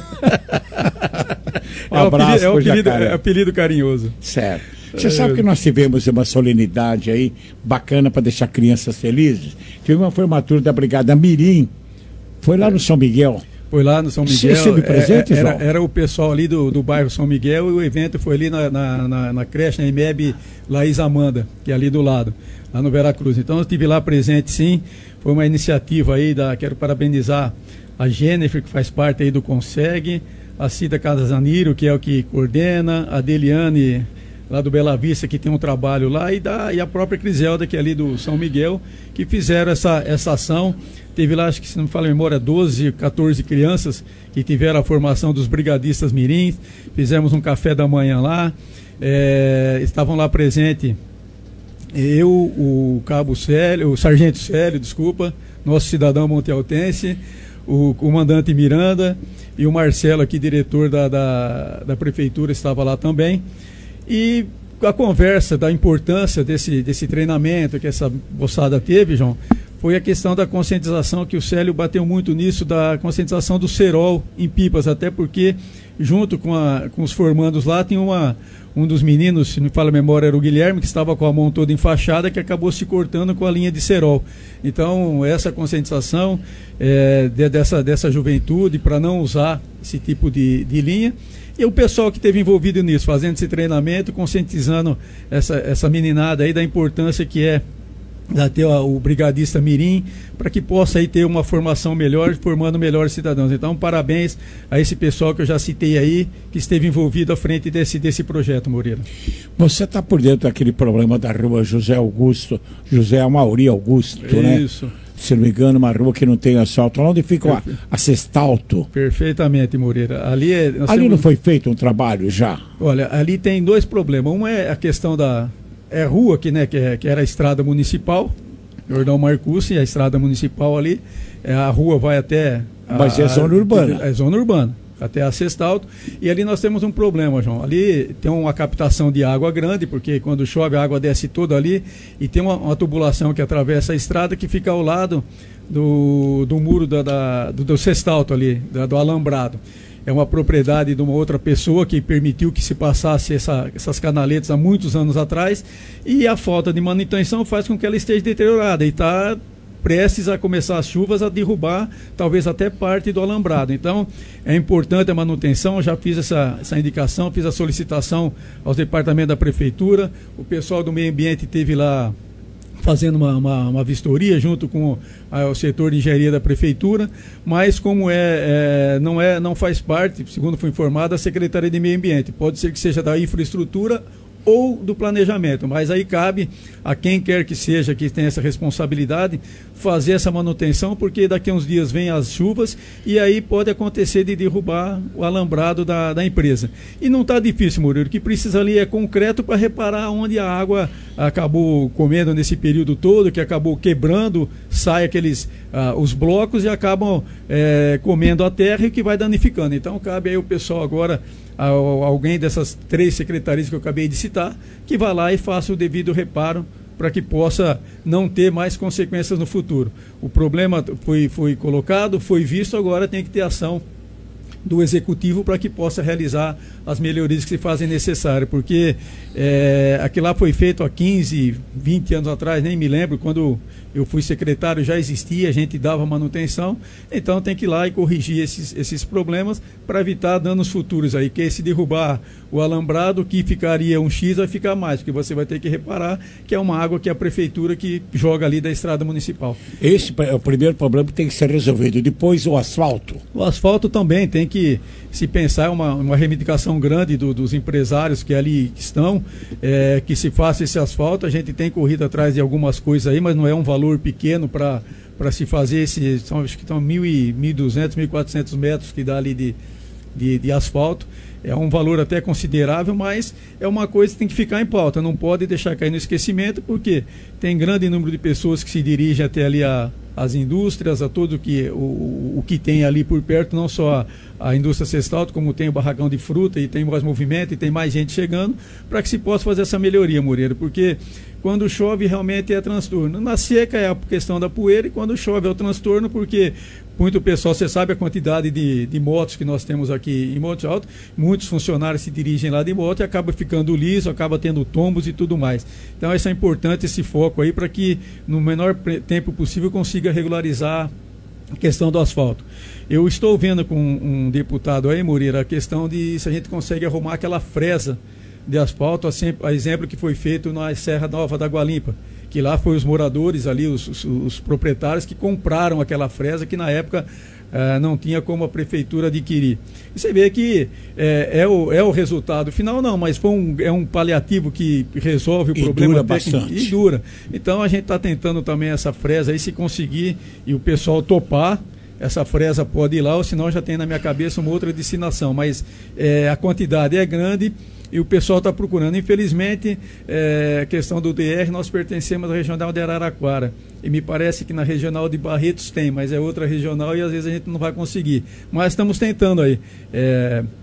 um abraço é o apelido, apelido, é apelido carinhoso. Certo. Você sabe que nós tivemos uma solenidade aí bacana para deixar crianças felizes? Tive uma formatura da Brigada Mirim, foi lá no São Miguel. Foi lá no São Miguel. Você presente, é, era, João? era o pessoal ali do, do bairro São Miguel e o evento foi ali na, na, na, na creche, na I M E B Laís Amanda, que é ali do lado, lá no Veracruz. Então eu estive lá presente, sim. Foi uma iniciativa aí, da, quero parabenizar a Jennifer, que faz parte aí do Consegue, a Cida Casaniro, que é o que coordena, a Deliane, lá do Bela Vista, que tem um trabalho lá, e, da, e a própria Criselda, que é ali do São Miguel, que fizeram essa, essa ação. Teve lá, acho que se não me falha a memória, doze, catorze crianças que tiveram a formação dos brigadistas mirins. Fizemos um café da manhã lá. É, estavam lá presentes eu, o Cabo Célio, o Sargento Célio, desculpa, nosso cidadão montealtense, o comandante Miranda e o Marcelo, aqui, diretor da, da, da prefeitura, estava lá também. E a conversa da importância desse, desse treinamento que essa moçada teve, João, foi a questão da conscientização, que o Célio bateu muito nisso, da conscientização do cerol em pipas, até porque junto com, a, com os formandos lá tinha uma, um dos meninos, se não me fala a memória, era o Guilherme, que estava com a mão toda enfaixada, que acabou se cortando com a linha de cerol. Então essa conscientização é, de, dessa, dessa juventude para não usar esse tipo de, de linha. E o pessoal que esteve envolvido nisso, fazendo esse treinamento, conscientizando essa, essa meninada aí da importância que é da ter o brigadista mirim, para que possa aí ter uma formação melhor, formando melhores cidadãos. Então, parabéns a esse pessoal que eu já citei aí, que esteve envolvido à frente desse, desse projeto, Moreira. Você está por dentro daquele problema da rua José Augusto, José Amauri Augusto, Isso. né? Isso. Se não me engano, uma rua que não tem asfalto, onde fica a, a Sextalto. Perfeitamente, Moreira. Ali, é, ali temos... não foi feito um trabalho já? Olha, ali tem dois problemas. Um é a questão da é rua, que, né, que, é, que era a estrada municipal, Jordão Marcucci, a estrada municipal ali, é, a rua vai até... A, Mas é zona urbana. É zona urbana, até a Sextalto. E ali nós temos um problema, João. Ali tem uma captação de água grande, porque quando chove a água desce toda ali, e tem uma, uma tubulação que atravessa a estrada que fica ao lado do, do muro da, da, do, do Sextalto ali, da, do alambrado. É uma propriedade de uma outra pessoa que permitiu que se passasse essa, essas canaletas há muitos anos atrás, e a falta de manutenção faz com que ela esteja deteriorada e está prestes a começar as chuvas a derrubar talvez até parte do alambrado. Então é importante a manutenção. Eu já fiz essa, essa indicação, fiz a solicitação aos departamentos da prefeitura, o pessoal do meio ambiente teve lá fazendo uma, uma, uma vistoria junto com a, o setor de engenharia da prefeitura, mas como é, é, não, é, não faz parte, segundo foi informado, da Secretaria de Meio Ambiente. Pode ser que seja da infraestrutura ou do planejamento, mas aí cabe a quem quer que seja que tenha essa responsabilidade fazer essa manutenção, porque daqui a uns dias vem as chuvas e aí pode acontecer de derrubar o alambrado da, da empresa. E não está difícil, Murilo, o que precisa ali é concreto para reparar onde a água acabou comendo nesse período todo, que acabou quebrando, sai aqueles ah, os blocos e acabam é, comendo a terra e que vai danificando. Então cabe aí o pessoal agora, alguém dessas três secretarias que eu acabei de citar, que vá lá e faça o devido reparo para que possa não ter mais consequências no futuro. O problema foi, foi colocado, foi visto, agora tem que ter ação do executivo para que possa realizar as melhorias que se fazem necessárias, porque é, aquilo lá foi feito há quinze, vinte anos atrás, nem me lembro, quando eu fui secretário já existia, a gente dava manutenção, então tem que ir lá e corrigir esses, esses problemas para evitar danos futuros aí, que se derrubar o alambrado, que ficaria um X, vai ficar mais, porque você vai ter que reparar que é uma água que é a prefeitura que joga ali da estrada municipal. Esse é o primeiro problema que tem que ser resolvido, depois o asfalto. O asfalto também tem que se pensar, uma, uma reivindicação grande do, dos empresários que ali estão, é, que se faça esse asfalto. A gente tem corrido atrás de algumas coisas aí, mas não é um valor pequeno para para se fazer esse, são, acho que estão mil e duzentos, mil e quatrocentos metros que dá ali de, de, de asfalto. É um valor até considerável, mas é uma coisa que tem que ficar em pauta, não pode deixar cair no esquecimento, porque tem grande número de pessoas que se dirigem até ali a as indústrias, a tudo que, o, o que tem ali por perto, não só a, a indústria Sextalto, como tem o barracão de fruta e tem mais movimento e tem mais gente chegando, para que se possa fazer essa melhoria, Moreira, porque quando chove realmente é transtorno. Na seca é a questão da poeira e quando chove é o transtorno, porque muito pessoal, você sabe a quantidade de, de motos que nós temos aqui em Monte Alto, muitos funcionários se dirigem lá de moto e acaba ficando liso, acaba tendo tombos e tudo mais. Então isso é importante, esse foco aí, para que no menor tempo possível consiga regularizar a questão do asfalto. Eu estou vendo com um deputado aí, Moreira, a questão de se a gente consegue arrumar aquela fresa de asfalto, a exemplo que foi feito na Serra Nova da Água Limpa, que lá foi os moradores ali, os, os, os proprietários que compraram aquela fresa que na época eh, não tinha como a prefeitura adquirir. E você vê que eh, é, o, é o resultado final, não, mas foi um, é um paliativo que resolve o e problema dura técnico bastante. E dura. Então a gente está tentando também essa fresa aí, se conseguir e o pessoal topar, essa fresa pode ir lá, ou senão já tem na minha cabeça uma outra destinação, mas eh, a quantidade é grande e o pessoal está procurando. Infelizmente, é, a questão do D R, nós pertencemos à regional de Araraquara e me parece que na regional de Barretos tem, mas é outra regional e às vezes a gente não vai conseguir, mas estamos tentando aí. É,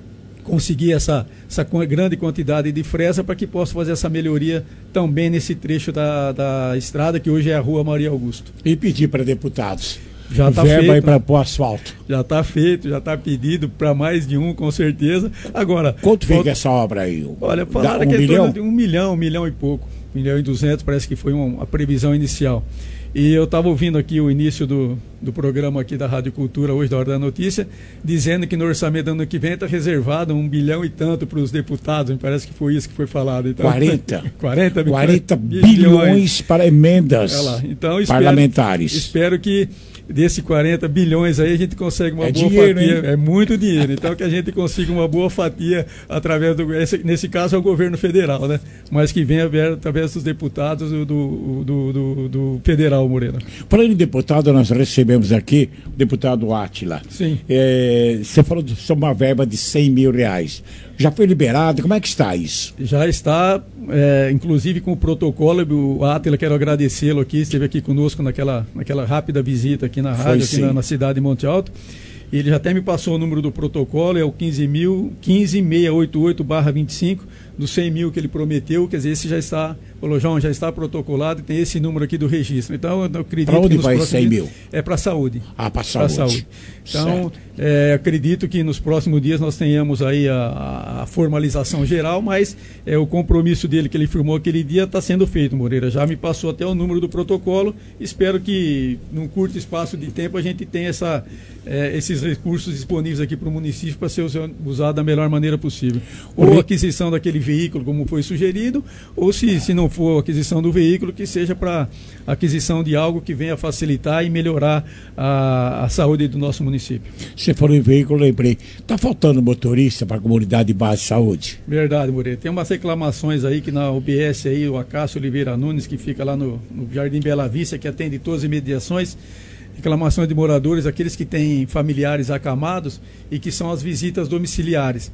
conseguir essa, essa grande quantidade de fresa para que possa fazer essa melhoria também nesse trecho da, da estrada, que hoje é a Rua Maria Augusto. E pedir para deputados. Já está feito. Verba para o asfalto. Já está feito, já está pedido para mais de um, com certeza. Agora, quanto fica essa obra aí? Olha, falaram um que é milhão? de um milhão, um milhão e pouco. Um milhão e duzentos, parece que foi uma, a previsão inicial. E eu estava ouvindo aqui o início do, do programa aqui da Rádio Cultura, hoje, da Hora da Notícia, dizendo que no orçamento do ano que vem está reservado um bilhão e tanto para os deputados. Me parece que foi isso que foi falado. Então, quarenta. quarenta, quarenta bilhões para emendas então, espero, parlamentares. Espero que desses quarenta bilhões aí a gente consegue uma é boa dinheiro, fatia. Hein? É muito dinheiro. Então que a gente consiga uma boa fatia através do. Esse, nesse caso é o governo federal, né? Mas que venha através dos deputados do, do, do, do, do federal, Moreira. Falando em deputado, nós recebemos aqui o deputado Átila. Sim. É, você falou sobre uma verba de cem mil reais. Já foi liberado? Como é que está isso? Já está, é, inclusive com o protocolo. O Átila, quero agradecê-lo aqui, esteve aqui conosco naquela, naquela rápida visita aqui na rádio, aqui na, na cidade de Monte Alto. Ele já até me passou o número do protocolo, é o quinze mil, quinze mil seiscentos e oitenta e oito barra vinte e cinco, dos cem mil que ele prometeu, quer dizer, esse já está, falou, João, já está protocolado e tem esse número aqui do registro. Então, eu acredito para onde que nos vai cem mil? É para a saúde. Ah, para a saúde. saúde. Então, é, acredito que nos próximos dias nós tenhamos aí a, a formalização geral, mas é, o compromisso dele que ele firmou aquele dia está sendo feito, Moreira. Já me passou até o número do protocolo. Espero que, num curto espaço de tempo, a gente tenha essa, é, esses recursos disponíveis aqui para o município para ser usado da melhor maneira possível. Ou aquisição daquele veículo, como foi sugerido, ou se, se não for aquisição do veículo, que seja para aquisição de algo que venha facilitar e melhorar a, a saúde do nosso município. Você falou em veículo, lembrei. Está faltando motorista para a comunidade de base de saúde? Verdade, Moreira. Tem umas reclamações aí que na U B S aí, o Acácio Oliveira Nunes, que fica lá no, no Jardim Bela Vista, que atende todas as imediações, reclamações de moradores, aqueles que têm familiares acamados e que são as visitas domiciliares.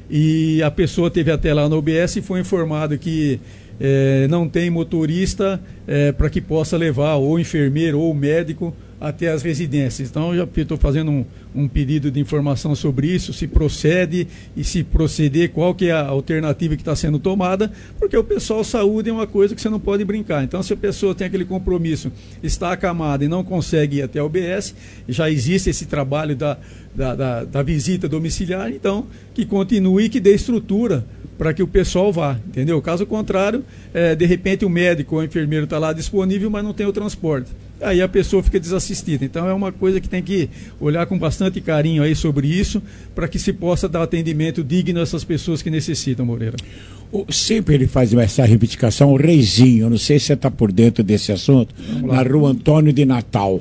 E a pessoa teve até lá no U B S e foi informado que eh, não tem motorista eh, para que possa levar ou enfermeiro ou médico até as residências. Então, eu já estou fazendo um, um pedido de informação sobre isso, se procede e se proceder, qual que é a alternativa que está sendo tomada, porque o pessoal, saúde é uma coisa que você não pode brincar. Então, se a pessoa tem aquele compromisso, está acamada e não consegue ir até a U B S, já existe esse trabalho da, da, da, da visita domiciliar, então, que continue e que dê estrutura para que o pessoal vá, entendeu? Caso contrário, é, de repente o médico ou o enfermeiro está lá disponível, mas não tem o transporte. Aí a pessoa fica desassistida. Então é uma coisa que tem que olhar com bastante carinho aí sobre isso, para que se possa dar atendimento digno a essas pessoas que necessitam, Moreira. Sempre ele faz essa reivindicação, o Reizinho, eu não sei se você está por dentro desse assunto, na Rua Antônio de Natal.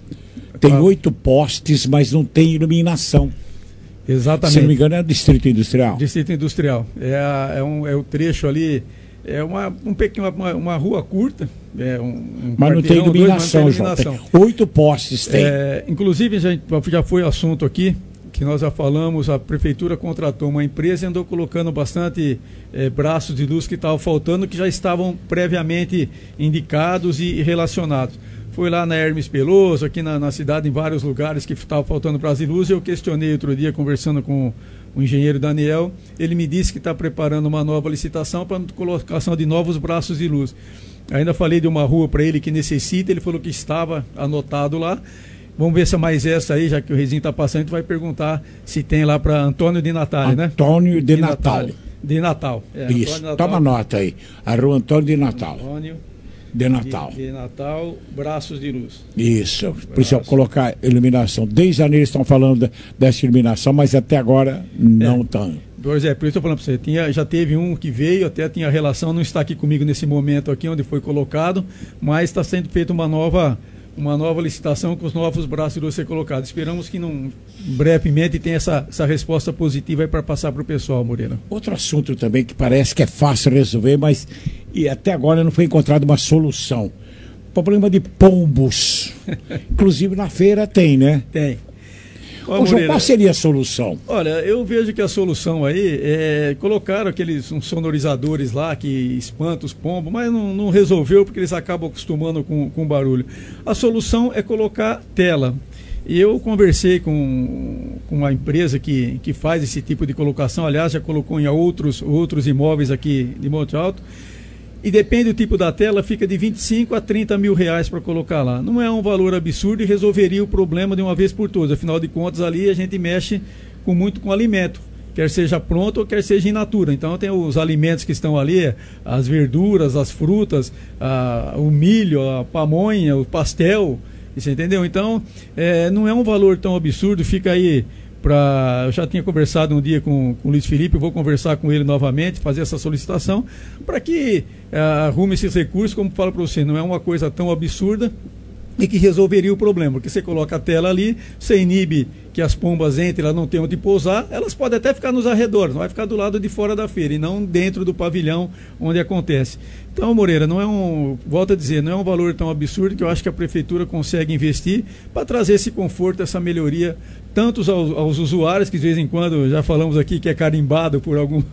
Tem claro. oito postes, mas não tem iluminação. Exatamente. Se não me engano, é o Distrito Industrial. Distrito Industrial. É, a, é, um, é o trecho ali, é uma, um pequeno, uma, uma rua curta. É um, um mas, não tem iluminação, dois, mas não tem iluminação, João. Oito postes tem. É, inclusive, já, já foi assunto aqui, que nós já falamos, a Prefeitura contratou uma empresa e andou colocando bastante é, braços de luz que estavam faltando, que já estavam previamente indicados e, e relacionados. Foi lá na Hermes Peloso, aqui na, na cidade, em vários lugares que estava faltando braços de luz. Eu questionei outro dia, conversando com o engenheiro Daniel. Ele me disse que está preparando uma nova licitação para a colocação de novos braços de luz. Ainda falei de uma rua para ele que necessita, ele falou que estava anotado lá. Vamos ver se é mais essa aí, já que o Reizinho está passando, a gente vai perguntar se tem lá para Antônio de Natal, né? Antônio de, de Natal. Natal. De Natal. É, isso, Natal. Toma nota aí. A Rua Antônio de Natal. Antônio de Natal. De, de Natal, braços de luz. Isso, Braço. Precisa colocar iluminação. Desde janeiro estão falando dessa iluminação, mas até agora não estão. É. Pois é, por isso eu estou falando para você, tinha, já teve um que veio, até tinha relação, não está aqui comigo nesse momento aqui onde foi colocado, mas está sendo feita uma nova, uma nova licitação com os novos braços de luz ser colocados. Esperamos que num, brevemente tenha essa, essa resposta positiva para passar para o pessoal, Moreira. Outro assunto também que parece que é fácil resolver, mas e até agora não foi encontrada uma solução. Problema de pombos. Inclusive na feira tem, né? Tem. Ô, Ô, João, qual seria a solução? Olha, eu vejo que a solução aí é colocar aqueles uns sonorizadores lá que espantam os pombos, mas não, não resolveu porque eles acabam acostumando com, com barulho. A solução é colocar tela. E eu conversei com, com uma empresa que, que faz esse tipo de colocação, aliás, já colocou em outros, outros imóveis aqui de Monte Alto, e depende do tipo da tela, fica de vinte e cinco a trinta mil reais para colocar lá. Não é um valor absurdo e resolveria o problema de uma vez por todas. Afinal de contas, ali a gente mexe com muito com alimento, quer seja pronto ou quer seja in natura. Então tem os alimentos que estão ali, as verduras, as frutas, a, o milho, a pamonha, o pastel, você entendeu? Então é, não é um valor tão absurdo, fica aí para... Eu já tinha conversado um dia com, com o Luiz Felipe, eu vou conversar com ele novamente, fazer essa solicitação, para que é, arrume esses recursos, como falo para você, não é uma coisa tão absurda, e que resolveria o problema, porque você coloca a tela ali, você inibe que as pombas entrem, elas não têm onde pousar, elas podem até ficar nos arredores, não vai ficar do lado de fora da feira, e não dentro do pavilhão onde acontece. Então, Moreira, não é um, volto a dizer, não é um valor tão absurdo que eu acho que a prefeitura consegue investir para trazer esse conforto, essa melhoria, tanto aos, aos usuários, que de vez em quando, já falamos aqui que é carimbado por alguma,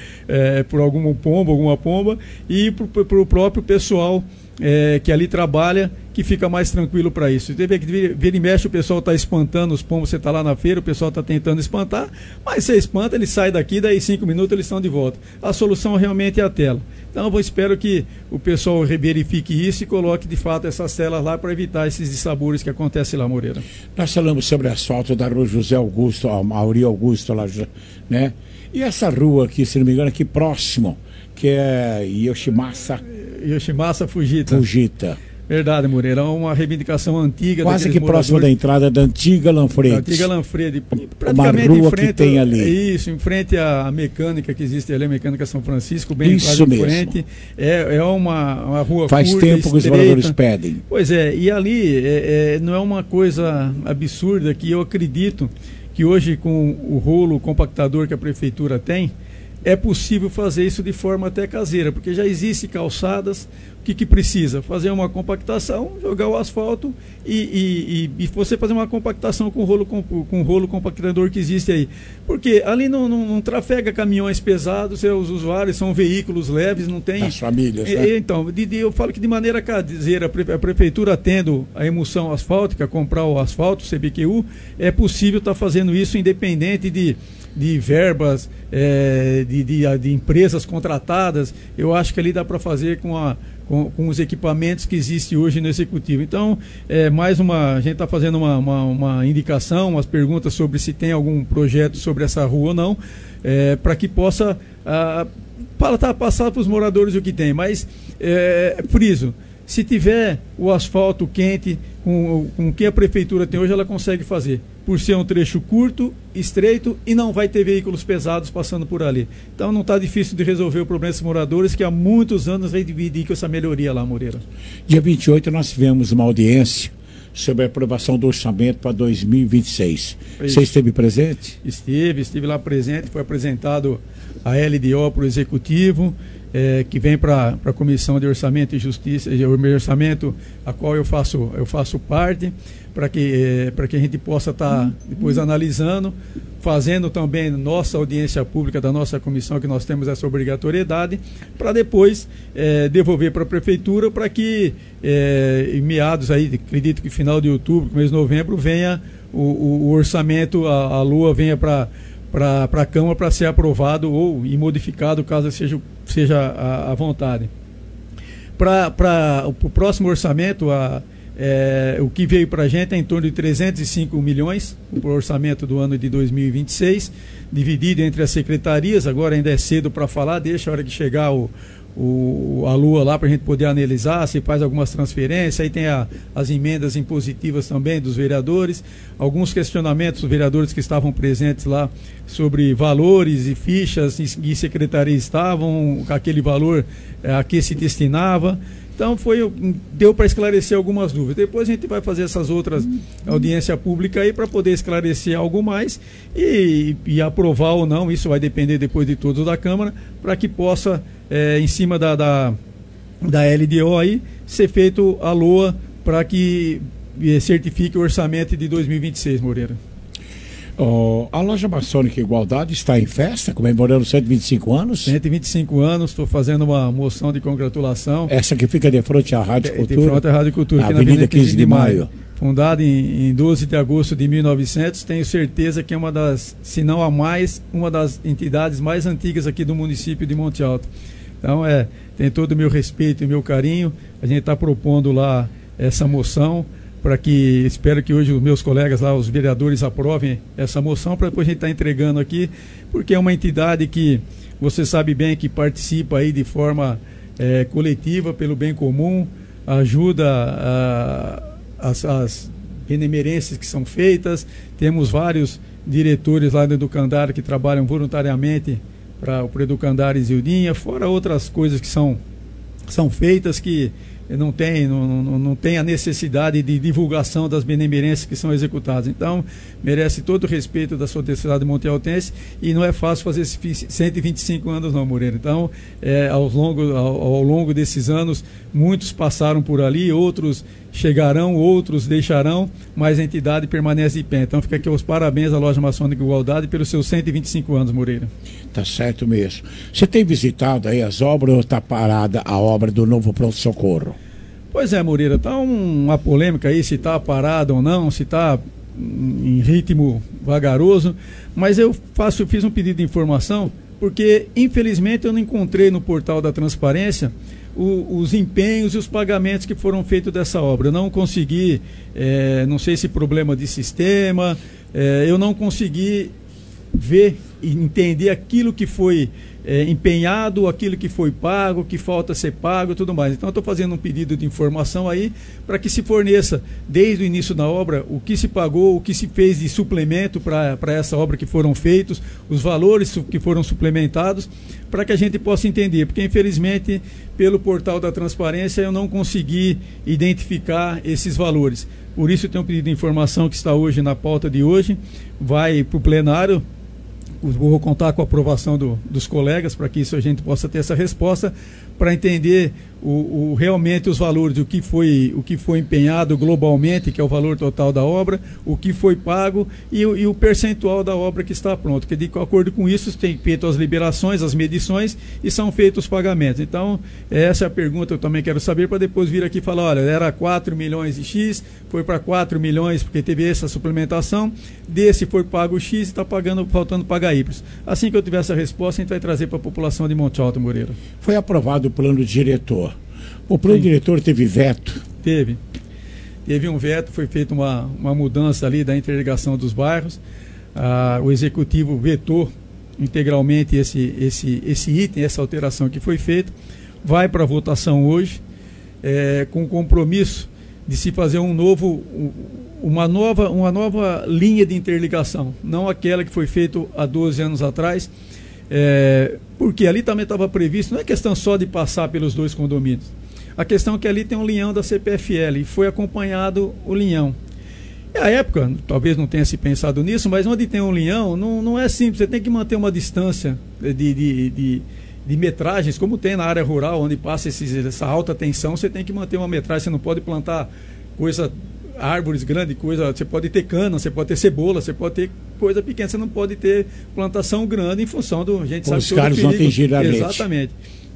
é, por algum pombo, alguma pomba, e para o próprio pessoal É, que ali trabalha, que fica mais tranquilo para isso. Vê que vira e mexe, o pessoal está espantando os pombos, você está lá na feira, o pessoal está tentando espantar, mas você espanta, ele sai daqui, daí cinco minutos eles estão de volta. A solução realmente é a tela. Então eu espero que o pessoal verifique isso e coloque de fato essas telas lá para evitar esses dissabores que acontecem lá, Moreira. Nós falamos sobre asfalto da rua José Augusto, a Mauri Augusto lá, né? E essa rua aqui, se não me engano, aqui próximo, que é Yoshimasa Yoshimasa Fujita. Fujita. Verdade, Moreira, é uma reivindicação antiga. Quase que próximo da entrada da antiga Lanfredi. Da antiga Lanfredi. Praticamente uma rua em frente, que tem ali. Isso, em frente à mecânica que existe ali, a Mecânica São Francisco, bem isso mesmo. Em frente. É, é uma, uma rua Faz curta, tempo que os moradores pedem. Pois é, e ali é, é, não é uma coisa absurda que eu acredito que hoje com o rolo compactador que a prefeitura tem, é possível fazer isso de forma até caseira, porque já existem calçadas. O que, que precisa? Fazer uma compactação, jogar o asfalto e, e, e, e você fazer uma compactação com o rolo, com, com o rolo compactador que existe aí. Porque ali não, não, não trafega caminhões pesados, os usuários são veículos leves, não tem... As famílias, e, né? Então, de, de, eu falo que de maneira caseira, a prefeitura tendo a emulsão asfáltica, comprar o asfalto, C B Q U, é possível estar tá fazendo isso independente de... de verbas, é, de, de, de empresas contratadas. Eu acho que ali dá para fazer com, a, com, com os equipamentos que existem hoje no Executivo. Então, é, mais uma, a gente está fazendo uma, uma, uma indicação, umas perguntas sobre se tem algum projeto sobre essa rua ou não, é, para que possa a, para, tá, passar para os moradores o que tem. Mas, é, friso, se tiver o asfalto quente, com, com o que a prefeitura tem hoje, ela consegue fazer. Por ser um trecho curto, estreito e não vai ter veículos pesados passando por ali. Então não está difícil de resolver o problema desses moradores que há muitos anos reivindicam essa melhoria lá, Moreira. Dia vinte e oito nós tivemos uma audiência sobre a aprovação do orçamento para dois mil e vinte e seis. Você esteve presente? Estive, estive lá presente, foi apresentado a L D O para o Executivo, é, que vem para a Comissão de Orçamento e Justiça, o orçamento a qual eu faço, eu faço parte, para que, é, para que a gente possa estar tá depois analisando, fazendo também nossa audiência pública da nossa comissão, que nós temos essa obrigatoriedade, para depois é, devolver para a Prefeitura, para que é, em meados, aí, acredito que final de outubro, mês de novembro, venha o, o, o orçamento, a, a Lua venha para para a Câmara para ser aprovado ou e modificado, caso seja, seja a, a vontade. Para o próximo orçamento, a, é, o que veio para a gente é em torno de trezentos e cinco milhões, o orçamento do ano de dois mil e vinte e seis, dividido entre as secretarias. Agora ainda é cedo para falar, deixa a hora que chegar o, o, a Lua lá para a gente poder analisar, se faz algumas transferências. Aí tem a, as emendas impositivas também dos vereadores, alguns questionamentos dos vereadores que estavam presentes lá sobre valores e fichas e, e secretarias estavam, aquele valor é, a que se destinava. Então foi, deu para esclarecer algumas dúvidas. Depois a gente vai fazer essas outras audiência pública aí para poder esclarecer algo mais e, e aprovar ou não, isso vai depender depois de todos da Câmara, para que possa, é, em cima da, da, da L D O aí, ser feito a L O A para que é, certifique o orçamento de dois mil e vinte e seis, Moreira. Oh, a loja Maçônica Igualdade está em festa, comemorando cento e vinte e cinco anos? cento e vinte e cinco anos, estou fazendo uma moção de congratulação. Essa que fica de frente à Rádio Cultura? De frente à Rádio Cultura, na aqui Avenida na Avenida quinze de Maio. fundada em, em doze de agosto de mil e novecentos, tenho certeza que é uma das, se não a mais, uma das entidades mais antigas aqui do município de Monte Alto. Então, é, tem todo o meu respeito e meu carinho. A gente está propondo lá essa moção, para que, espero que hoje os meus colegas lá, os vereadores, aprovem essa moção, para depois a gente estar tá entregando aqui, porque é uma entidade que você sabe bem que participa aí de forma é, coletiva, pelo bem comum, ajuda a, as, as benemerências que são feitas. Temos vários diretores lá do Educandário que trabalham voluntariamente para o Educandário e Zildinha, fora outras coisas que são, são feitas que não tem, não, não, não tem a necessidade de divulgação das benemerências que são executadas. Então, merece todo o respeito da sociedade montealtense, e não é fácil fazer esses cento e vinte e cinco anos não, Moreira. Então, é, ao, longo, ao, ao longo desses anos, muitos passaram por ali, outros chegarão, outros deixarão, mas a entidade permanece de pé. Então, fica aqui os parabéns à Loja Maçônica Igualdade pelos seus cento e vinte e cinco anos, Moreira. Tá certo mesmo. Você tem visitado aí as obras ou está parada a obra do novo pronto-socorro? Pois é, Moreira, está um, uma polêmica aí se está parado ou não, se está em ritmo vagaroso, mas eu faço, fiz um pedido de informação porque, infelizmente, eu não encontrei no portal da transparência o, os empenhos e os pagamentos que foram feitos dessa obra. Eu não consegui, é, não sei se problema de sistema, é, eu não consegui ver e entender aquilo que foi é, empenhado, aquilo que foi pago, que falta ser pago e tudo mais. Então eu estou fazendo um pedido de informação aí para que se forneça desde o início da obra o que se pagou, o que se fez de suplemento para essa obra que foram feitos, os valores que foram suplementados, para que a gente possa entender, porque infelizmente pelo portal da transparência eu não consegui identificar esses valores. Por isso eu tenho um pedido de informação que está hoje na pauta de hoje, vai para o plenário. Vou contar com a aprovação do, dos colegas para que isso a gente possa ter essa resposta, para entender o, o, realmente os valores, o que, foi, o que foi empenhado globalmente, que é o valor total da obra, o que foi pago e o, e o percentual da obra que está pronto. Que de acordo com isso, tem feito as liberações, as medições e são feitos os pagamentos. Então, essa é a pergunta que eu também quero saber, para depois vir aqui e falar, olha, era quatro milhões de X, foi para quatro milhões porque teve essa suplementação, desse foi pago X e está pagando, faltando pagar Y. Assim que eu tiver essa resposta, a gente vai trazer para a população de Monte Alto, Moreira. Foi aprovado o plano diretor. O plano Sim. diretor teve veto? Teve. Teve um veto, foi feita uma, uma mudança ali da interligação dos bairros. Ah, o executivo vetou integralmente esse, esse, esse item, essa alteração que foi feita. Vai para votação hoje, é, com o compromisso de se fazer um novo, uma, nova, uma nova linha de interligação, não aquela que foi feita há doze anos atrás. É, porque ali também estava previsto, não é questão só de passar pelos dois condomínios, a questão é que ali tem um linhão da C P F L e foi acompanhado o linhão. E à época, talvez não tenha se pensado nisso, mas onde tem um linhão não, não é simples, você tem que manter uma distância de, de, de, de metragens, como tem na área rural, onde passa esses, essa alta tensão, você tem que manter uma metragem, você não pode plantar coisa, árvores grandes, coisa, você pode ter cana, você pode ter cebola, você pode ter coisa pequena, você não pode ter plantação grande em função do, a gente sabe os caras não têm girarete. Exatamente.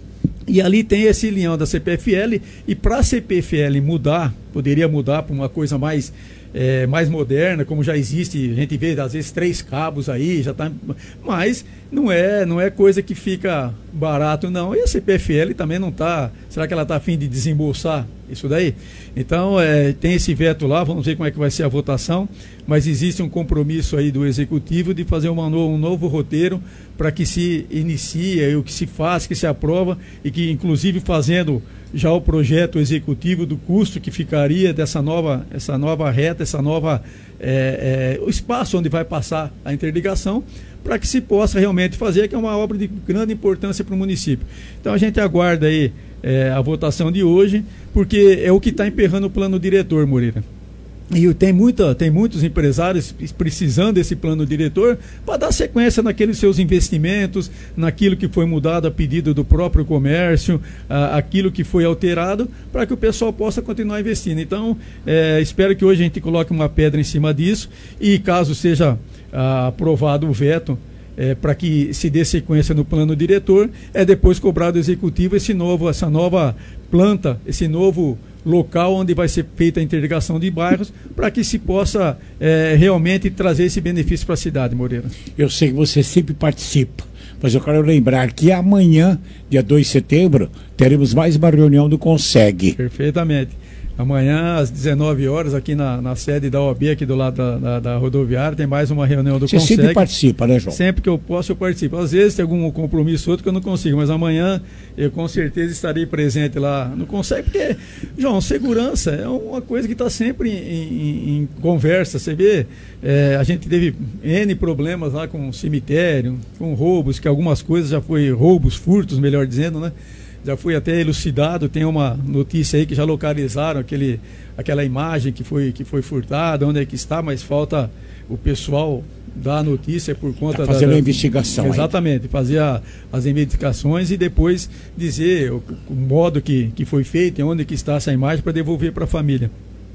E ali tem esse linhão da C P F L, e para a C P F L mudar, poderia mudar para uma coisa mais, é, mais moderna, como já existe, a gente vê às vezes três cabos aí, já tá, mas não é, não é coisa que fica barato não, e a C P F L também não está, será que ela está a fim de desembolsar isso daí? Então é, tem esse veto lá, vamos ver como é que vai ser a votação, mas existe um compromisso aí do executivo de fazer uma no, um novo roteiro para que se inicie, o que se faz, que se aprova, e que inclusive fazendo já o projeto executivo do custo que ficaria dessa nova, essa nova reta, essa nova é, é, o espaço onde vai passar a interligação, para que se possa realmente fazer, que é uma obra de grande importância para o município. Então a gente aguarda aí é, a votação de hoje, porque é o que está emperrando o plano diretor, Moreira. E tem, muita, tem muitos empresários precisando desse plano diretor para dar sequência naqueles seus investimentos, naquilo que foi mudado a pedido do próprio comércio, a, aquilo que foi alterado, para que o pessoal possa continuar investindo. Então, é, espero que hoje a gente coloque uma pedra em cima disso, e caso seja ah, aprovado o veto, é, para que se dê sequência no plano diretor, é depois cobrado do executivo esse novo, essa nova planta, esse novo local onde vai ser feita a interligação de bairros, para que se possa é, realmente trazer esse benefício para a cidade, Moreira. Eu sei que você sempre participa, mas eu quero lembrar que amanhã, dia dois de setembro, teremos mais uma reunião do Consegue. Perfeitamente. Amanhã, às dezenove horas, aqui na, na sede da O A B, aqui do lado da, da, da rodoviária, tem mais uma reunião do Você Consegue. Você sempre participa, né, João? Sempre que eu posso, eu participo. Às vezes tem algum compromisso outro que eu não consigo, mas amanhã eu com certeza estarei presente lá no Consegue, porque, João, segurança é uma coisa que está sempre em, em, em conversa. Você vê, é, a gente teve N problemas lá com cemitério, com roubos, que algumas coisas já foi roubos, furtos, melhor dizendo, né? Já foi até elucidado, tem uma notícia aí que já localizaram aquele, aquela imagem que foi, que foi furtada, onde é que está, mas falta o pessoal dar a notícia por conta tá fazendo da, a investigação. Exatamente, ainda. fazer a, as investigações e depois dizer o, o modo que, que foi feito, onde que está essa imagem para devolver para a família.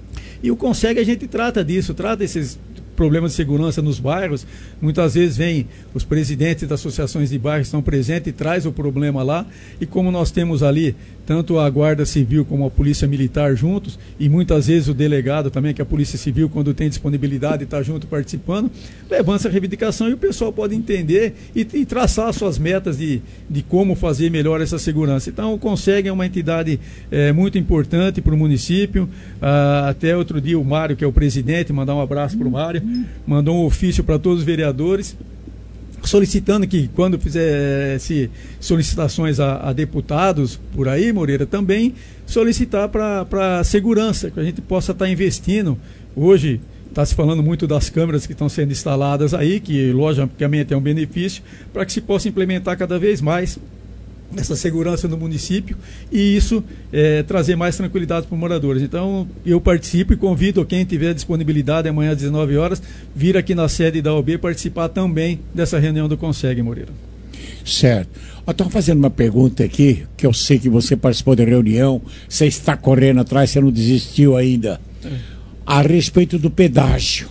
E o Consegue, a gente trata disso, trata esses problemas de segurança nos bairros. Muitas vezes vem os presidentes das associações de bairros, estão presentes e traz o problema lá, e como nós temos ali tanto a Guarda Civil como a Polícia Militar juntos, e muitas vezes o delegado também, que a Polícia Civil, quando tem disponibilidade, está junto participando, levanta essa reivindicação e o pessoal pode entender e, e traçar suas metas de, de como fazer melhor essa segurança. Então o Consegue é uma entidade é, muito importante para o município. Ah, até outro dia o Mário, que é o presidente, mandar um abraço para o Mário, mandou um ofício para todos os vereadores, solicitando que quando fizesse solicitações a, a deputados por aí, Moreira, também solicitar para a segurança, que a gente possa estar tá investindo. Hoje está se falando muito das câmeras que estão sendo instaladas aí, que logicamente é um benefício, para que se possa implementar cada vez mais essa segurança no município e isso é, trazer mais tranquilidade para os moradores. Então eu participo e convido quem tiver disponibilidade amanhã às dezenove horas, vir aqui na sede da O A B participar também dessa reunião do Consegue, Moreira. Certo. Estou fazendo uma pergunta aqui, que eu sei que você participou da reunião, você está correndo atrás, você não desistiu ainda, é. a respeito do pedágio.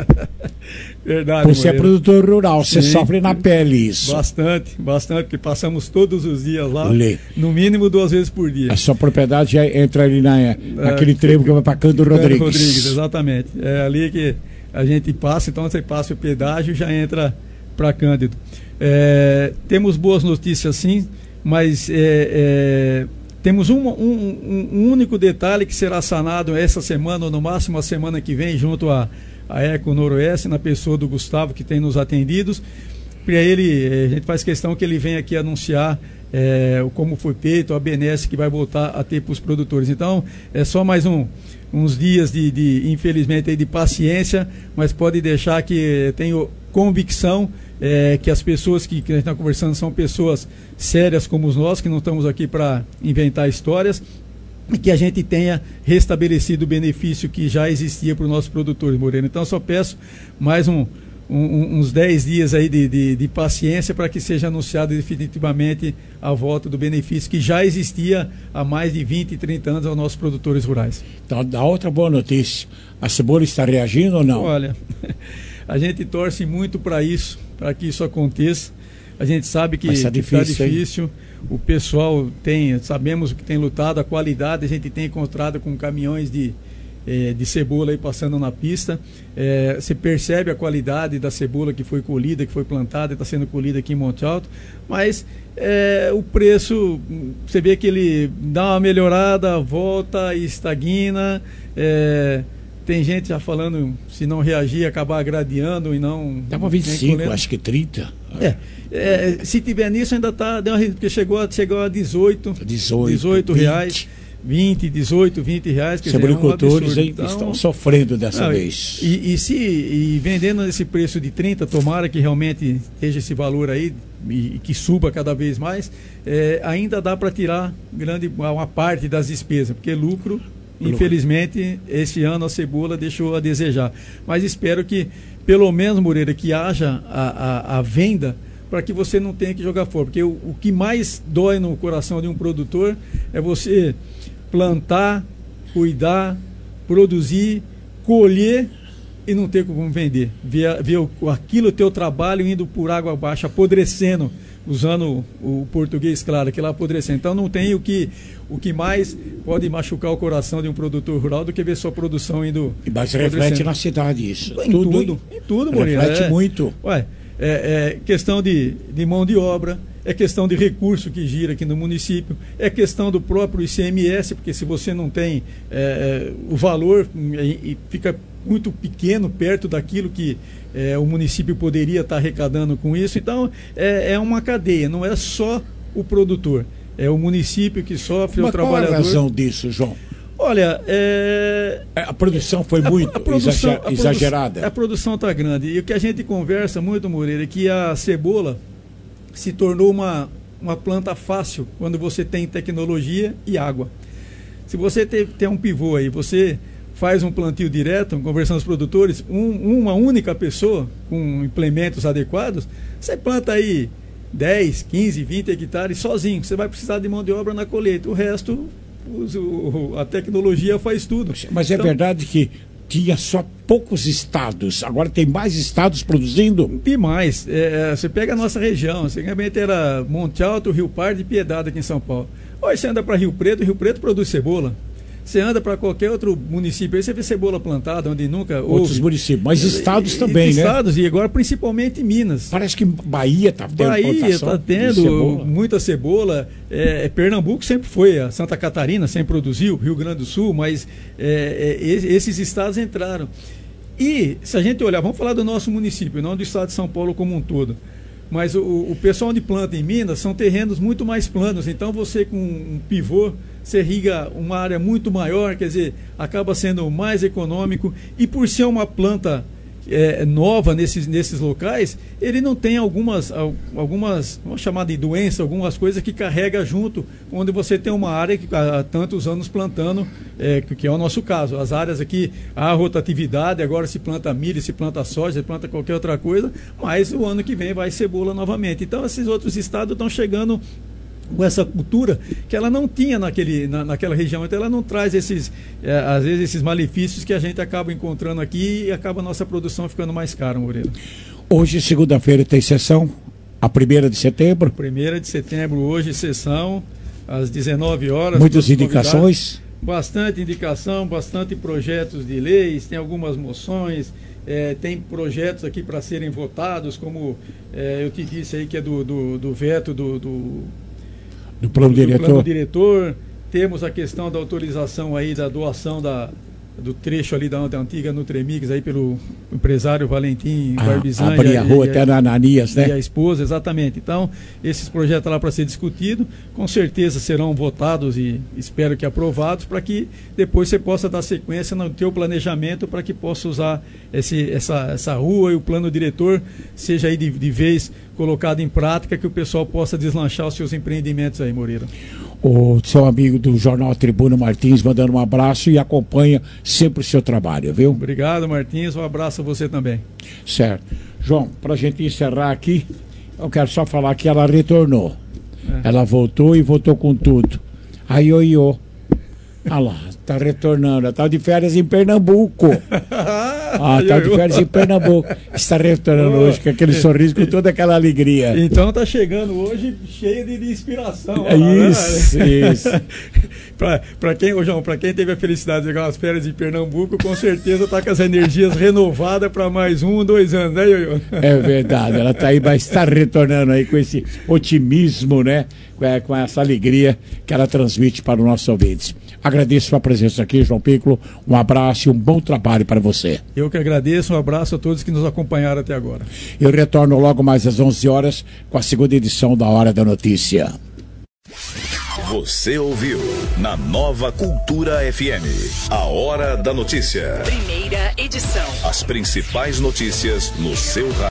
Verdade, você Moreira. É produtor rural, você Sim, sofre na pele isso. Bastante, bastante, porque passamos todos os dias lá, Lê. no mínimo duas vezes por dia. A sua propriedade já entra ali na, é, naquele trevo que vai para Cândido Rodrigues. Rodrigues, exatamente. É ali que a gente passa, então você passa o pedágio e já entra para Cândido. É, temos boas notícias sim, mas é, é, temos um, um, um único detalhe que será sanado essa semana, ou no máximo a semana que vem, junto a a Eco Noroeste, na pessoa do Gustavo, que tem nos atendidos. Para ele, a gente faz questão que ele venha aqui anunciar é, como foi feito, a benesse que vai voltar a ter para os produtores. Então, é só mais um, uns dias de, de infelizmente, aí, de paciência, mas pode deixar que tenho convicção é, que as pessoas que, que a gente está conversando são pessoas sérias como nós, que não estamos aqui para inventar histórias, e que a gente tenha restabelecido o benefício que já existia para os nossos produtores, Moreira. Então, eu só peço mais um, um, uns dez dias aí de, de, de paciência para que seja anunciado definitivamente a volta do benefício que já existia há mais de vinte, trinta anos aos nossos produtores rurais. Então, dá outra boa notícia. A cebola está reagindo ou não? Olha, a gente torce muito para isso, para que isso aconteça. A gente sabe que está difícil. difícil. O pessoal tem, sabemos que tem lutado, a qualidade a gente tem encontrado com caminhões de, eh, de cebola aí passando na pista. Eh, você percebe a qualidade da cebola que foi colhida, que foi plantada, está sendo colhida aqui em Monte Alto, mas eh, o preço, você vê que ele dá uma melhorada, volta e estagna. Eh, tem gente já falando, se não reagir, acabar gradeando e não... Estava vinte e cinco, acho que trinta. É, é, se tiver nisso ainda está, porque chegou a, chegou a dezoito, dezoito, dezoito reais, vinte, dezoito, vinte reais. Os agricultores é um então, estão sofrendo dessa não, vez. E, e, se, e vendendo nesse preço de trinta, tomara que realmente esteja esse valor aí e, e que suba cada vez mais, é, ainda dá para tirar grande, uma parte das despesas, porque lucro... Infelizmente, esse ano a cebola deixou a desejar. Mas espero que, pelo menos, Moreira, que haja a, a, a venda para que você não tenha que jogar fora. Porque o, o que mais dói no coração de um produtor é você plantar, cuidar, produzir, colher e não ter como vender. Ver, ver o, aquilo, o teu trabalho indo por água abaixo, apodrecendo, usando o, o português claro, aquilo lá apodrecendo. Então não tem o que, o que mais pode machucar o coração de um produtor rural do que ver sua produção indo Mas reflete na cidade isso. Em tudo, tudo, em tudo Moreira. Reflete é, muito. Ué, é, é questão de, de mão de obra, é questão de recurso que gira aqui no município, é questão do próprio I C M S, porque se você não tem é, o valor e, e fica muito pequeno perto daquilo que é, o município poderia estar arrecadando com isso. Então é, é uma cadeia, não é só o produtor, é o município que sofre, Mas o trabalhador. Qual é a razão disso, João? Olha, é... a produção foi muito a, a produção, exager, a exagerada. A produção está grande. E o que a gente conversa muito, Moreira, é que a cebola se tornou uma, uma planta fácil quando você tem tecnologia e água. Se você tem, tem um pivô aí, você faz um plantio direto, conversando com os produtores, um, uma única pessoa com implementos adequados, você planta aí dez, quinze, vinte hectares sozinho. Você vai precisar de mão de obra na colheita. O resto, o, a tecnologia faz tudo. Mas é então, verdade que tinha só poucos estados, agora tem mais estados produzindo? Tem mais. É, você pega a nossa região, antigamente era Monte Alto, Rio Pardo e Piedade aqui em São Paulo. Hoje você anda para Rio Preto, Rio Preto produz cebola. Você anda para qualquer outro município, aí você vê cebola plantada, onde nunca houve. Outros municípios, mas estados e, também, e, né? Estados, e agora principalmente Minas. Parece que Bahia está tendo Bahia está tendo cebola. muita cebola. É, Pernambuco sempre foi, a Santa Catarina sempre produziu, Rio Grande do Sul, mas é, é, esses estados entraram. E se a gente olhar, vamos falar do nosso município, não do estado de São Paulo como um todo. Mas o, o pessoal onde planta em Minas são terrenos muito mais planos, então você com um pivô, você irriga uma área muito maior, quer dizer, acaba sendo mais econômico, e por ser uma planta é, nova nesses, nesses locais, ele não tem algumas, algumas, vamos chamar de doença, algumas coisas que carrega junto, onde você tem uma área que há tantos anos plantando, é, que é o nosso caso. As áreas aqui, há rotatividade, agora se planta milho, se planta soja, se planta qualquer outra coisa, mas o ano que vem vai cebola novamente. Então esses outros estados estão chegando com essa cultura que ela não tinha naquele, na, naquela região, então ela não traz esses, é, às vezes esses malefícios que a gente acaba encontrando aqui e acaba a nossa produção ficando mais cara, Moreira. Hoje, segunda-feira, tem sessão, a primeira de setembro? Primeira de setembro, hoje, sessão, às dezenove horas. Muitas indicações? Bastante indicação, bastante projetos de leis, tem algumas moções, é, tem projetos aqui para serem votados, como é, eu te disse aí que é do, do, do veto do... do Do plano, do, diretor. do plano diretor, temos a questão da autorização aí da doação da, do trecho ali da, da antiga Nutremix aí pelo empresário Valentim ah, Barbizan. Abrir a rua até na Ananias, né? E a esposa, exatamente. Então, esses projetos lá para ser discutido, com certeza serão votados e espero que aprovados, para que depois você possa dar sequência no teu planejamento para que possa usar esse, essa, essa rua e o plano diretor seja aí de, de vez colocado em prática, que o pessoal possa deslanchar os seus empreendimentos aí, Moreira. O seu amigo do Jornal Tribuna, Martins, mandando um abraço e acompanha sempre o seu trabalho, viu? Obrigado, Martins, um abraço a você também. Certo. João, para a gente encerrar aqui, eu quero só falar que ela retornou. É. Ela voltou e voltou com tudo. Aí, oi, oi. Olha lá, tá retornando. Ela tá de férias em Pernambuco. Ah, tá de férias em Pernambuco. Está retornando oh. hoje com aquele sorriso, com toda aquela alegria. Então tá chegando hoje cheio de, de inspiração. É isso, né? Isso. Para quem, ô João, para quem teve a felicidade de pegar umas férias em Pernambuco, com certeza tá com as energias renovadas para mais um, dois anos, né, Ioiô? É verdade, ela tá aí, mas está retornando aí com esse otimismo, né? Com essa alegria que ela transmite para os nossos ouvintes. Agradeço a sua presença aqui, João Piccolo. Um abraço e um bom trabalho para você. Eu que agradeço, um abraço a todos que nos acompanharam até agora. Eu retorno logo mais às onze horas com a segunda edição da Hora da Notícia. Você ouviu na Nova Cultura F M, a Hora da Notícia. Primeira edição. As principais notícias no seu rádio.